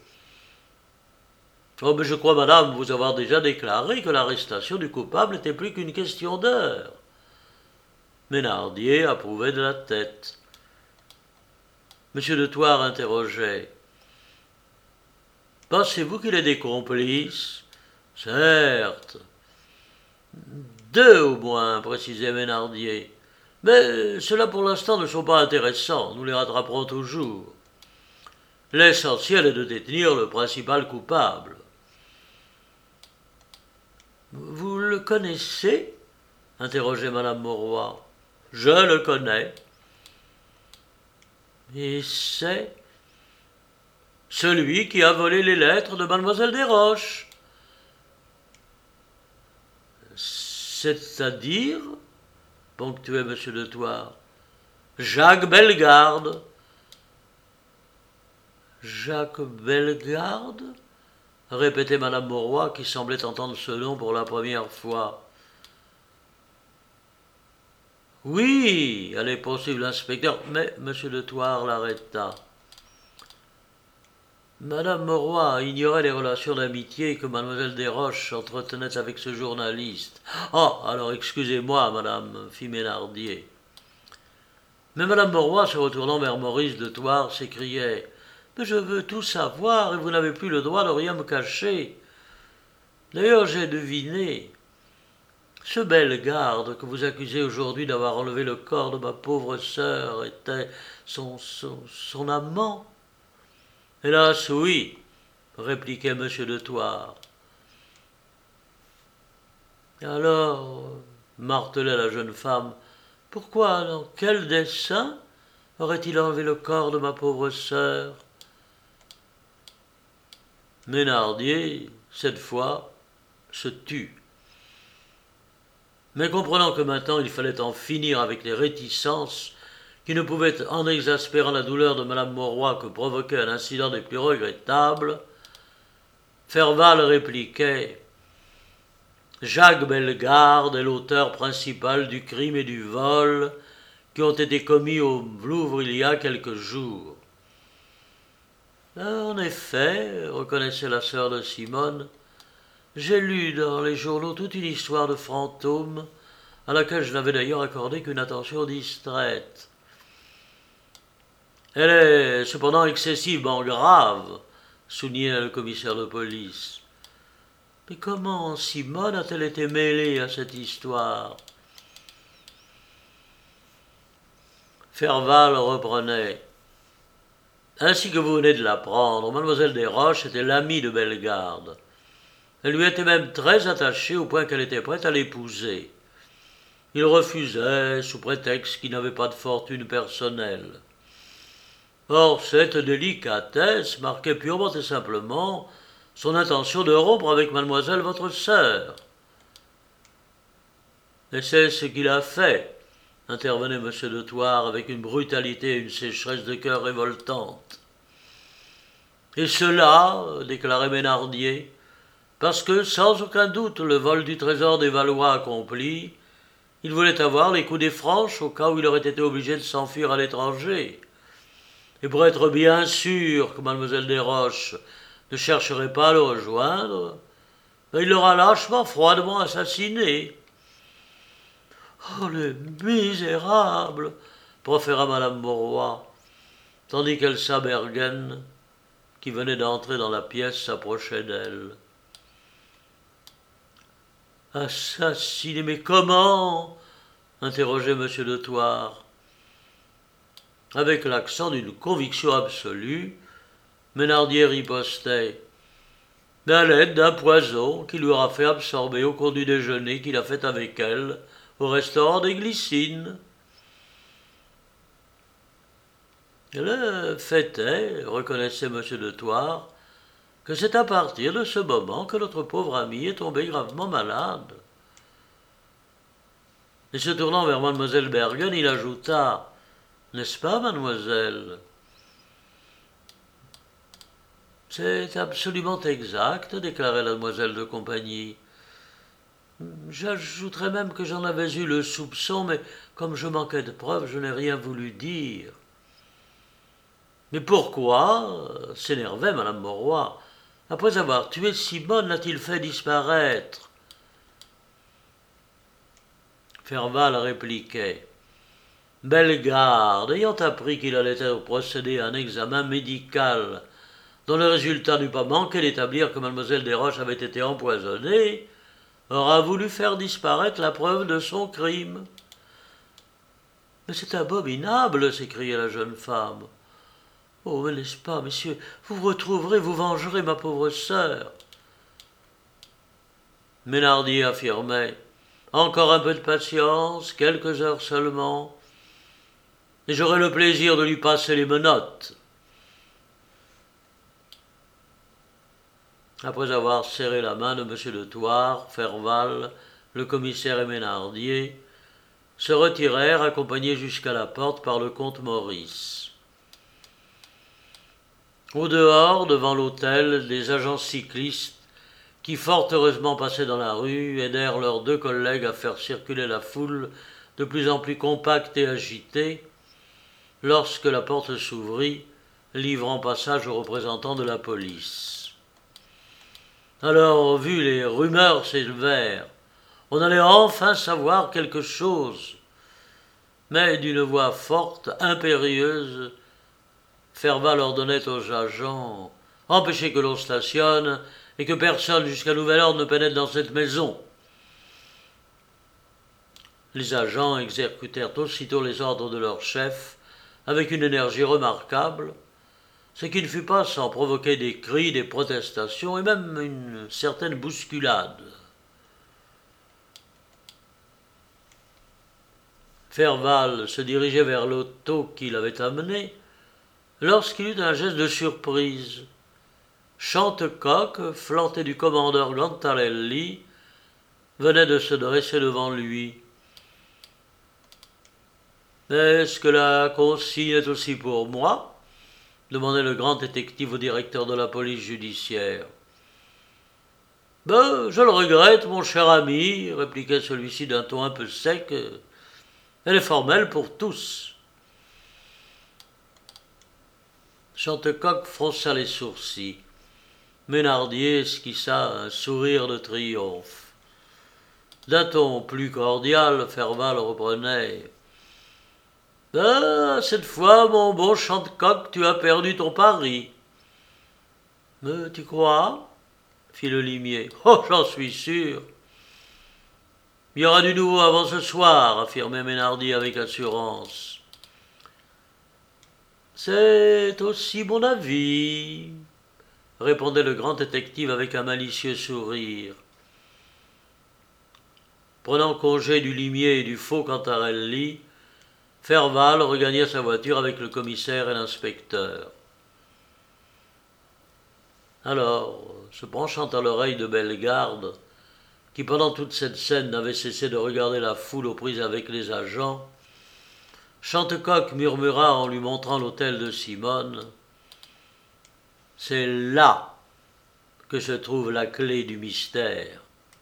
[SPEAKER 1] « Oh, mais je crois, madame, vous avoir déjà déclaré que l'arrestation du coupable n'était plus qu'une question d'heure. » Thénardier approuvait de la tête. Monsieur de Thouars interrogeait. « Pensez-vous qu'il ait des complices ?»« Certes. »« Deux au moins, précisait Thénardier. Mais ceux-là pour l'instant ne sont pas intéressants, nous les rattraperons toujours. L'essentiel est de détenir le principal coupable. » « Vous le connaissez ?» interrogeait madame Mauroy. « Je le connais. »« Et c'est celui qui a volé les lettres de mademoiselle Desroches. »« C'est-à-dire » ponctuait monsieur de Thouars. « Jacques Bellegarde. »« Jacques Bellegarde ?» répétait madame Mauroy, qui semblait entendre ce nom pour la première fois. « Oui, allait poursuivre l'inspecteur, mais monsieur de Thouars l'arrêta. Madame Mauroy ignorait les relations d'amitié que mademoiselle Desroches entretenait avec ce journaliste. « Ah, alors excusez-moi, madame, fit Thénardier. » Mais madame Mauroy, se retournant vers Maurice de Thouars, s'écriait « Mais je veux tout savoir et vous n'avez plus le droit de rien me cacher. D'ailleurs, j'ai deviné. Ce Bellegarde que vous accusez aujourd'hui d'avoir enlevé le corps de ma pauvre sœur était son, son, son amant. » « Hélas, oui, répliquait monsieur de Thouars. « Alors, martelait la jeune femme, pourquoi, dans quel dessein aurait-il enlevé le corps de ma pauvre sœur ?» Thénardier, cette fois, se tut. Mais comprenant que maintenant il fallait en finir avec les réticences qui ne pouvaient, en exaspérant la douleur de madame Mauroy, que provoquer un incident des plus regrettables, Ferval répliquait « Jacques Bellegarde est l'auteur principal du crime et du vol qui ont été commis au Louvre il y a quelques jours. » En effet, reconnaissait la sœur de Simone, j'ai lu dans les journaux toute une histoire de fantôme à laquelle je n'avais d'ailleurs accordé qu'une attention distraite. « Elle est cependant excessivement grave, » soulignait le commissaire de police. « Mais comment Simone a-t-elle été mêlée à cette histoire ?» Ferval reprenait. « Ainsi que vous venez de l'apprendre, mademoiselle Desroches était l'amie de Bellegarde. Elle lui était même très attachée au point qu'elle était prête à l'épouser. Il refusait sous prétexte qu'il n'avait pas de fortune personnelle. Or, cette délicatesse marquait purement et simplement son intention de rompre avec mademoiselle votre sœur. »« Et c'est ce qu'il a fait, » intervenait M. de Thouars avec une brutalité et une sécheresse de cœur révoltantes. « Et cela, déclarait Thénardier, parce que, sans aucun doute, le vol du trésor des Valois accompli, il voulait avoir les coups des franches au cas où il aurait été obligé de s'enfuir à l'étranger. Et pour être bien sûr que mademoiselle Desroches ne chercherait pas à le rejoindre, il l'aura lâchement, froidement assassiné. »« Oh, le misérable !» proféra madame Mauroy, tandis qu'Elsa Bergen, qui venait d'entrer dans la pièce, s'approchait d'elle. « Assassiné, mais comment ?» interrogeait M. de Thouars. Avec l'accent d'une conviction absolue, Thénardier ripostait. « À l'aide d'un poison qu'il lui aura fait absorber au cours du déjeuner qu'il a fait avec elle au restaurant des Glycines. » Le fait est, reconnaissait M. de Thouars, que c'est à partir de ce moment que notre pauvre ami est tombé gravement malade. Et se tournant vers mademoiselle Bergen, il ajouta « N'est-ce pas, mademoiselle ?» « C'est absolument exact, » déclarait la demoiselle de compagnie. « J'ajouterais même que j'en avais eu le soupçon, mais comme je manquais de preuves, je n'ai rien voulu dire. » « Mais pourquoi, s'énervait madame Mauroy, après avoir tué Simone, l'a-t-il fait disparaître ?» Ferval répliquait. Bellegarde, ayant appris qu'il allait être procédé à un examen médical dont le résultat n'eût pas manqué d'établir que mademoiselle Desroches avait été empoisonnée, aura voulu faire disparaître la preuve de son crime. « Mais c'est abominable !» s'écriait la jeune femme. « Oh, mais n'est-ce pas, messieurs, vous retrouverez, vous vengerez ma pauvre sœur. » Ménardier affirmait. « Encore un peu de patience, quelques heures seulement, et j'aurai le plaisir de lui passer les menottes. » Après avoir serré la main de M. de Thouars, Ferval, le commissaire et Ménardier se retirèrent, accompagnés jusqu'à la porte par le comte Maurice. Au dehors, devant l'hôtel, des agents cyclistes, qui fort heureusement passaient dans la rue, aidèrent leurs deux collègues à faire circuler la foule de plus en plus compacte et agitée, lorsque la porte s'ouvrit, livrant passage aux représentants de la police. Alors, vu les rumeurs s'élevèrent, on allait enfin savoir quelque chose, mais d'une voix forte, impérieuse, Ferval ordonnait aux agents « Empêchez que l'on stationne et que personne jusqu'à nouvel ordre ne pénètre dans cette maison. » Les agents exécutèrent aussitôt les ordres de leur chef avec une énergie remarquable, ce qui ne fut pas sans provoquer des cris, des protestations et même une certaine bousculade. Ferval se dirigeait vers l'auto qui l'avait amené, lorsqu'il eut un geste de surprise. Chantecoq, flanté du commandeur Gantarelli, venait de se dresser devant lui. « Est-ce que la consigne est aussi pour moi ?» demandait le grand détective au directeur de la police judiciaire. « Ben, je le regrette, mon cher ami, » répliquait celui-ci d'un ton un peu sec. « Elle est formelle pour tous. » Chantecoq fronça les sourcils. Ménardier esquissa un sourire de triomphe. D'un ton plus cordial, Ferval reprenait. « Ah, cette fois, mon bon Chantecoq, tu as perdu ton pari. »« Mais tu crois ?» fit le limier. « Oh, j'en suis sûr. »« Il y aura du nouveau avant ce soir, » affirmait Ménardier avec assurance. « C'est aussi mon avis, » répondait le grand détective avec un malicieux sourire. Prenant congé du limier et du faux Gantarelli, Ferval regagna sa voiture avec le commissaire et l'inspecteur. Alors, se penchant à l'oreille de Bellegarde, qui pendant toute cette scène n'avait cessé de regarder la foule aux prises avec les agents, Chantecoq murmura en lui montrant l'hôtel de Simone. « C'est là que se trouve la clé du mystère. »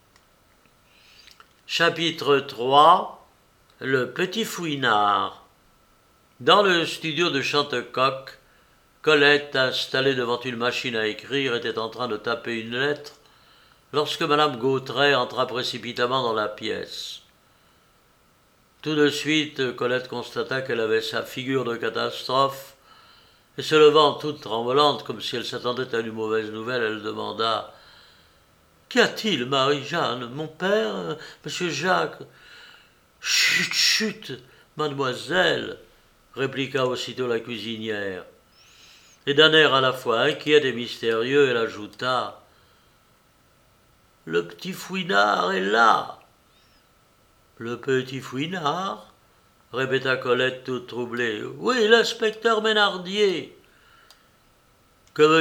[SPEAKER 1] Chapitre trois. Le petit fouinard. Dans le studio de Chantecoq, Colette, installée devant une machine à écrire, était en train de taper une lettre lorsque madame Gautret entra précipitamment dans la pièce. Tout de suite, Colette constata qu'elle avait sa figure de catastrophe, et se levant toute tremblante, comme si elle s'attendait à une mauvaise nouvelle, elle demanda « Qu'y a-t-il, Marie-Jeanne? Mon père? Monsieur Jacques ?»« Chut, chut, mademoiselle !» répliqua aussitôt la cuisinière. Et d'un air à la fois inquiet et mystérieux, elle ajouta « Le petit fouinard est là !»« Le petit fouinard ?» répéta Colette toute troublée. « Oui, l'inspecteur Ménardier. »« Que veut-il ? » ?»«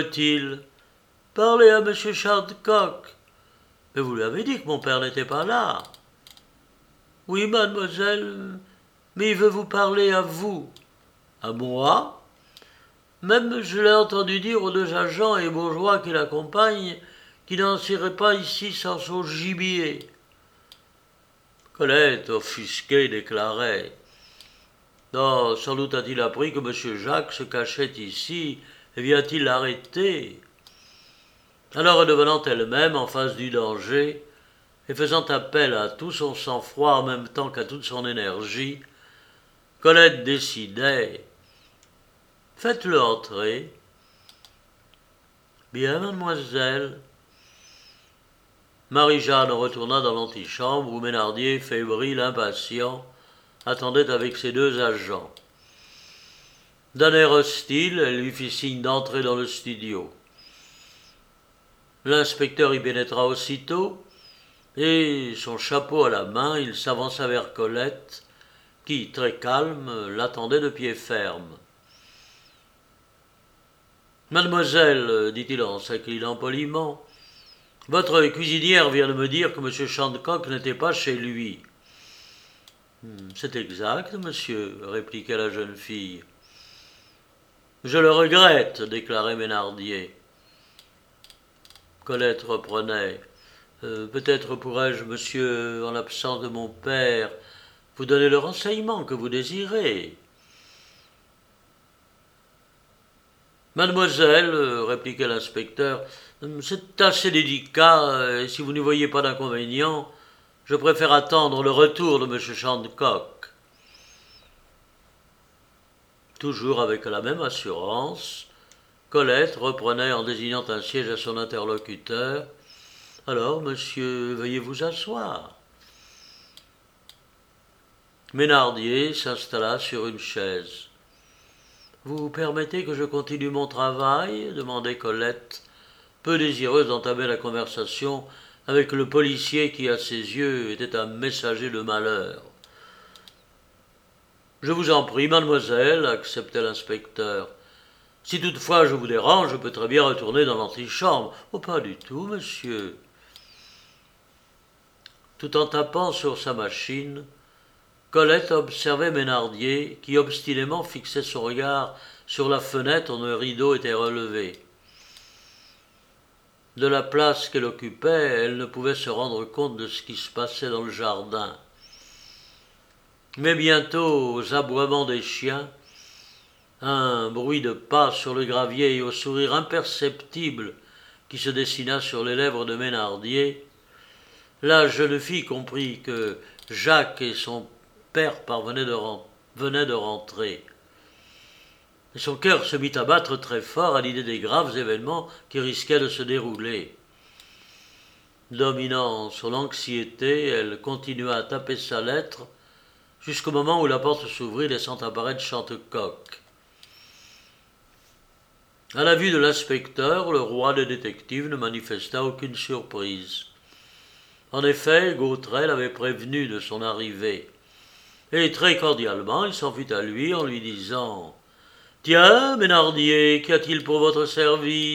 [SPEAKER 1] Parler à monsieur Chantecoq. »« Mais vous lui avez dit que mon père n'était pas là. » Oui, mademoiselle, mais il veut vous parler à vous. À moi? Même je l'ai entendu dire aux deux agents et bourgeois qui l'accompagnent qu'il n'en serait pas ici sans son gibier. Colette, offusquée, déclarait: Non, sans doute a-t-il appris que M. Jacques se cachait ici et vient-il l'arrêter. Alors, redevenant elle-même en face du danger et faisant appel à tout son sang-froid en même temps qu'à toute son énergie, Colette décidait: Faites-le entrer. Bien, mademoiselle. Marie-Jeanne retourna dans l'antichambre où Ménardier, fébrile, impatient, attendait avec ses deux agents. D'un air hostile, elle lui fit signe d'entrer dans le studio. L'inspecteur y pénétra aussitôt, et, son chapeau à la main, il s'avança vers Colette, qui, très calme, l'attendait de pied ferme. « Mademoiselle, dit-il en s'inclinant poliment, votre cuisinière vient de me dire que M. Chandcock n'était pas chez lui. »« C'est exact, monsieur, répliqua la jeune fille. »« Je le regrette, déclarait Ménardier. » Colette reprenait. Euh, « Peut-être pourrais-je, monsieur, en l'absence de mon père, vous donner le renseignement que vous désirez. » Mademoiselle, répliqua l'inspecteur, c'est assez délicat, et si vous n'y voyez pas d'inconvénient, je préfère attendre le retour de M. Chandcock. Toujours avec la même assurance, Colette reprenait en désignant un siège à son interlocuteur. « Alors, monsieur, veuillez vous asseoir. » Ménardier s'installa sur une chaise. « Vous permettez que je continue mon travail ?» demandait Colette, peu désireuse d'entamer la conversation avec le policier qui, à ses yeux, était un messager de malheur. « Je vous en prie, mademoiselle, » acceptait l'inspecteur. « Si toutefois je vous dérange, je peux très bien retourner dans l'antichambre. »« Oh, pas du tout, monsieur. » Tout en tapant sur sa machine, Colette observait Ménardier, qui obstinément fixait son regard sur la fenêtre dont le rideau était relevé. De la place qu'elle occupait, elle ne pouvait se rendre compte de ce qui se passait dans le jardin. Mais bientôt, aux aboiements des chiens, un bruit de pas sur le gravier et au sourire imperceptible qui se dessina sur les lèvres de Ménardier, la jeune fille comprit que Jacques et son père parvenaient de rent- venaient de rentrer. Et son cœur se mit à battre très fort à l'idée des graves événements qui risquaient de se dérouler. Dominant son anxiété, elle continua à taper sa lettre jusqu'au moment où la porte s'ouvrit, laissant apparaître Chandcock. À la vue de l'inspecteur, le roi des détectives ne manifesta aucune surprise. En effet, Gautrel avait prévenu de son arrivée, et très cordialement il s'en fut à lui en lui disant « Tiens, Ménardier, qu'y a-t-il pour votre service ?»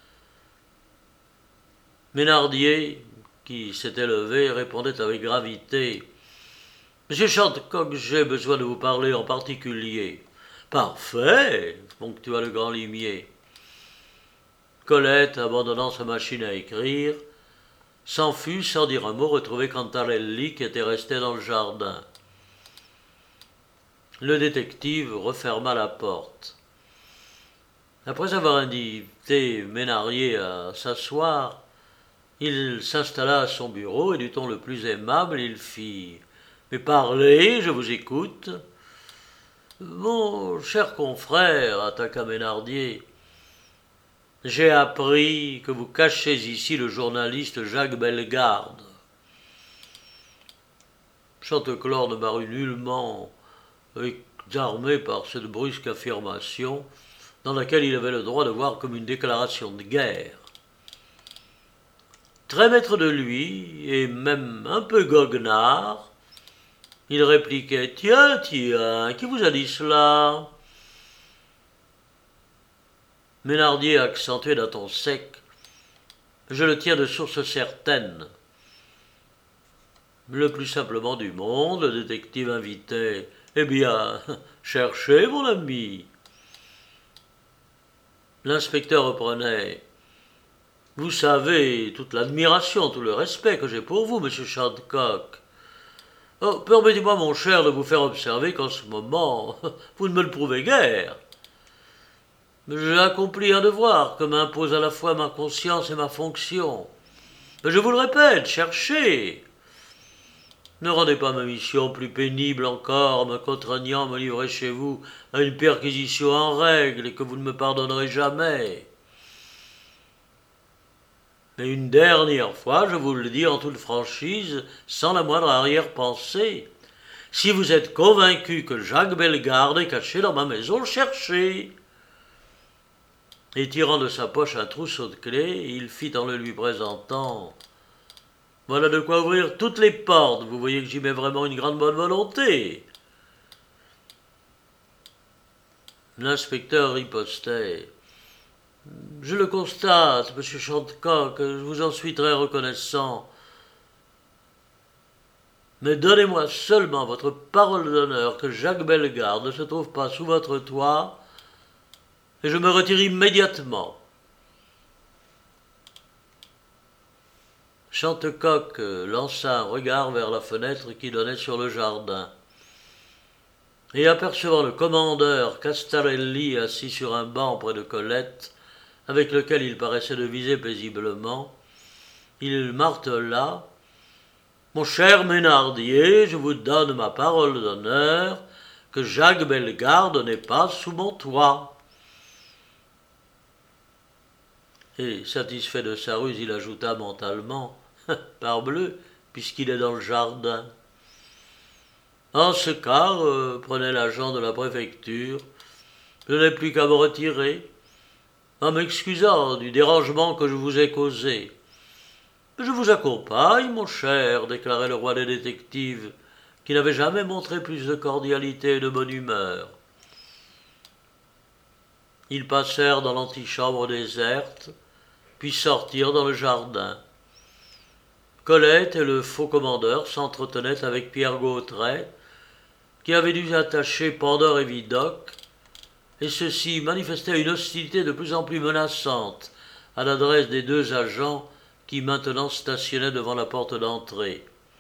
[SPEAKER 1] Ménardier, qui s'était levé, répondait avec gravité « Monsieur Chandcock, j'ai besoin de vous parler en particulier. »« Parfait, ponctua le grand limier. » Colette, abandonnant sa machine à écrire, s'en fut sans dire un mot retrouver Cantarelli qui était resté dans le jardin. Le détective referma la porte. Après avoir invité Ménardier à s'asseoir, il s'installa à son bureau et du ton le plus aimable, il fit « Mais parlez, je vous écoute. » « Mon cher confrère, attaqua Ménardier, j'ai appris que vous cachez ici le journaliste Jacques Bellegarde. » Chanteclore ne parut nullement désarmé par cette brusque affirmation, dans laquelle il avait le droit de voir comme une déclaration de guerre. Très maître de lui, et même un peu goguenard, il répliquait « Tiens, tiens, qui vous a dit cela ?» Ménardier accentuait d'un ton sec « Je le tiens de source certaine. » Le plus simplement du monde, le détective invitait. Eh bien, cherchez, mon ami. L'inspecteur reprenait. Vous savez, toute l'admiration, tout le respect que j'ai pour vous, monsieur Shandcock. Oh, permettez-moi, mon cher, de vous faire observer qu'en ce moment, vous ne me le prouvez guère. J'ai accompli un devoir que m'impose à la fois ma conscience et ma fonction. Mais je vous le répète, cherchez. Ne rendez pas ma mission plus pénible encore en me contraignant à me livrer chez vous à une perquisition en règle et que vous ne me pardonnerez jamais. Mais une dernière fois, je vous le dis en toute franchise, sans la moindre arrière-pensée, si vous êtes convaincu que Jacques Bellegarde est caché dans ma maison, cherchez. Et tirant de sa poche un trousseau de clés, il fit en le lui présentant. Voilà de quoi ouvrir toutes les portes, vous voyez que j'y mets vraiment une grande bonne volonté. L'inspecteur ripostait. Je le constate, monsieur Shandcock, je vous en suis très reconnaissant. Mais donnez-moi seulement votre parole d'honneur que Jacques Bellegarde ne se trouve pas sous votre toit, et je me retire immédiatement. Shandcock lança un regard vers la fenêtre qui donnait sur le jardin. Et apercevant le commandeur Castarelli assis sur un banc près de Colette, avec lequel il paraissait deviser paisiblement, il martela. Mon cher Ménardier, je vous donne ma parole d'honneur que Jacques Bellegarde n'est pas sous mon toit. Et, satisfait de sa ruse, il ajouta mentalement, parbleu, puisqu'il est dans le jardin. En ce cas, euh, prenait l'agent de la préfecture, je n'ai plus qu'à me retirer, en m'excusant du dérangement que je vous ai causé. Je vous accompagne, mon cher, déclarait le roi des détectives, qui n'avait jamais montré plus de cordialité et de bonne humeur. Ils passèrent dans l'antichambre déserte, puis sortirent dans le jardin. Colette et le faux commandeur s'entretenaient avec Pierre Gautret, qui avait dû attacher Pandore et Vidocq, et ceux-ci manifestaient une hostilité de plus en plus menaçante à l'adresse des deux agents qui maintenant stationnaient devant la porte d'entrée.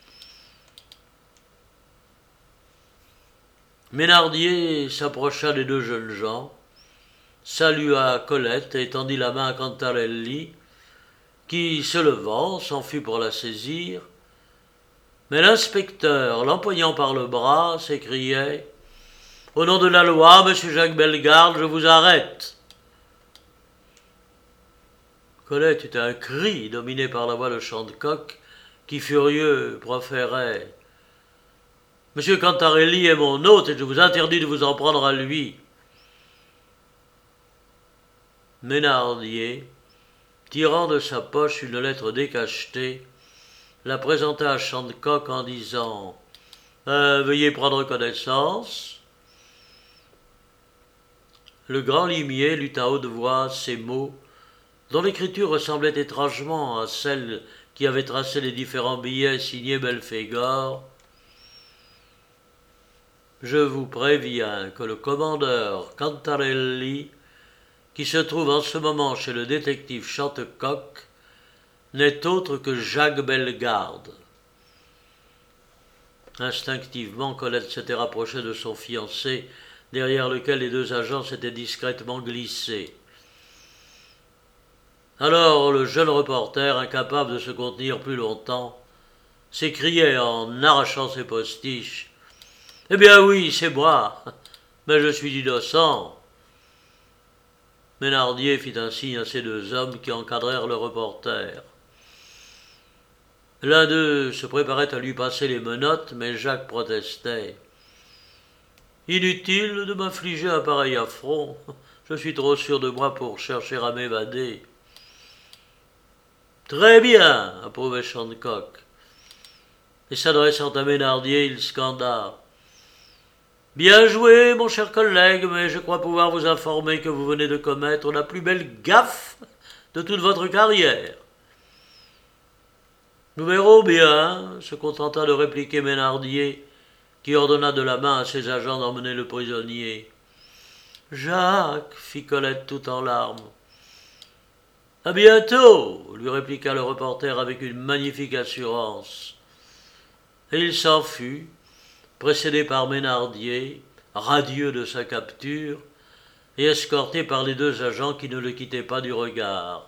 [SPEAKER 1] Ménardier s'approcha des deux jeunes gens, salua Colette et tendit la main à Cantarelli, qui, se levant, s'enfuit pour la saisir. Mais l'inspecteur, l'empoignant par le bras, s'écriait « Au nom de la loi, monsieur Jacques Bellegarde, je vous arrête !» Colette eut un cri dominé par la voix de Shandcock, qui, furieux, proférait « Monsieur Cantarelli est mon hôte et je vous interdis de vous en prendre à lui. » Ménardier, tirant de sa poche une lettre décachetée, la présenta à Shandcock en disant euh, « Veuillez prendre connaissance. » Le grand limier lut à haute voix ces mots, dont l'écriture ressemblait étrangement à celle qui avait tracé les différents billets signés Belphégor. « Je vous préviens que le commandeur Cantarelli, qui se trouve en ce moment chez le détective Shandcock, n'est autre que Jacques Bellegarde. » Instinctivement, Colette s'était rapprochée de son fiancé, derrière lequel les deux agents s'étaient discrètement glissés. Alors le jeune reporter, incapable de se contenir plus longtemps, s'écriait en arrachant ses postiches « Eh bien oui, c'est moi, mais je suis innocent. » Ménardier fit un signe à ces deux hommes qui encadrèrent le reporter. L'un d'eux se préparait à lui passer les menottes, mais Jacques protestait. « Inutile de m'infliger un pareil affront, je suis trop sûr de moi pour chercher à m'évader. » « Très bien, approuvait Shandcock. Et s'adressant à Ménardier, il scanda. « Bien joué, mon cher collègue, mais je crois pouvoir vous informer que vous venez de commettre la plus belle gaffe de toute votre carrière. » Nous verrons bien, se contenta de répliquer Ménardier, qui ordonna de la main à ses agents d'emmener le prisonnier. Jacques, fit Colette tout en larmes. À bientôt, lui répliqua le reporter avec une magnifique assurance. Et il s'en fut, précédé par Ménardier, radieux de sa capture, et escorté par les deux agents qui ne le quittaient pas du regard.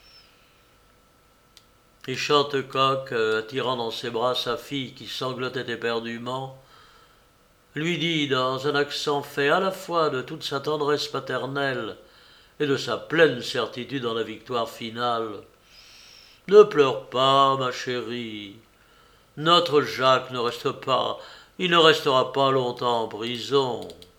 [SPEAKER 1] Et Chantecoq, attirant dans ses bras sa fille qui sanglotait éperdument, lui dit dans un accent fait à la fois de toute sa tendresse paternelle et de sa pleine certitude en la victoire finale. « Ne pleure pas, ma chérie. Notre Jacques ne reste pas, il ne restera pas longtemps en prison.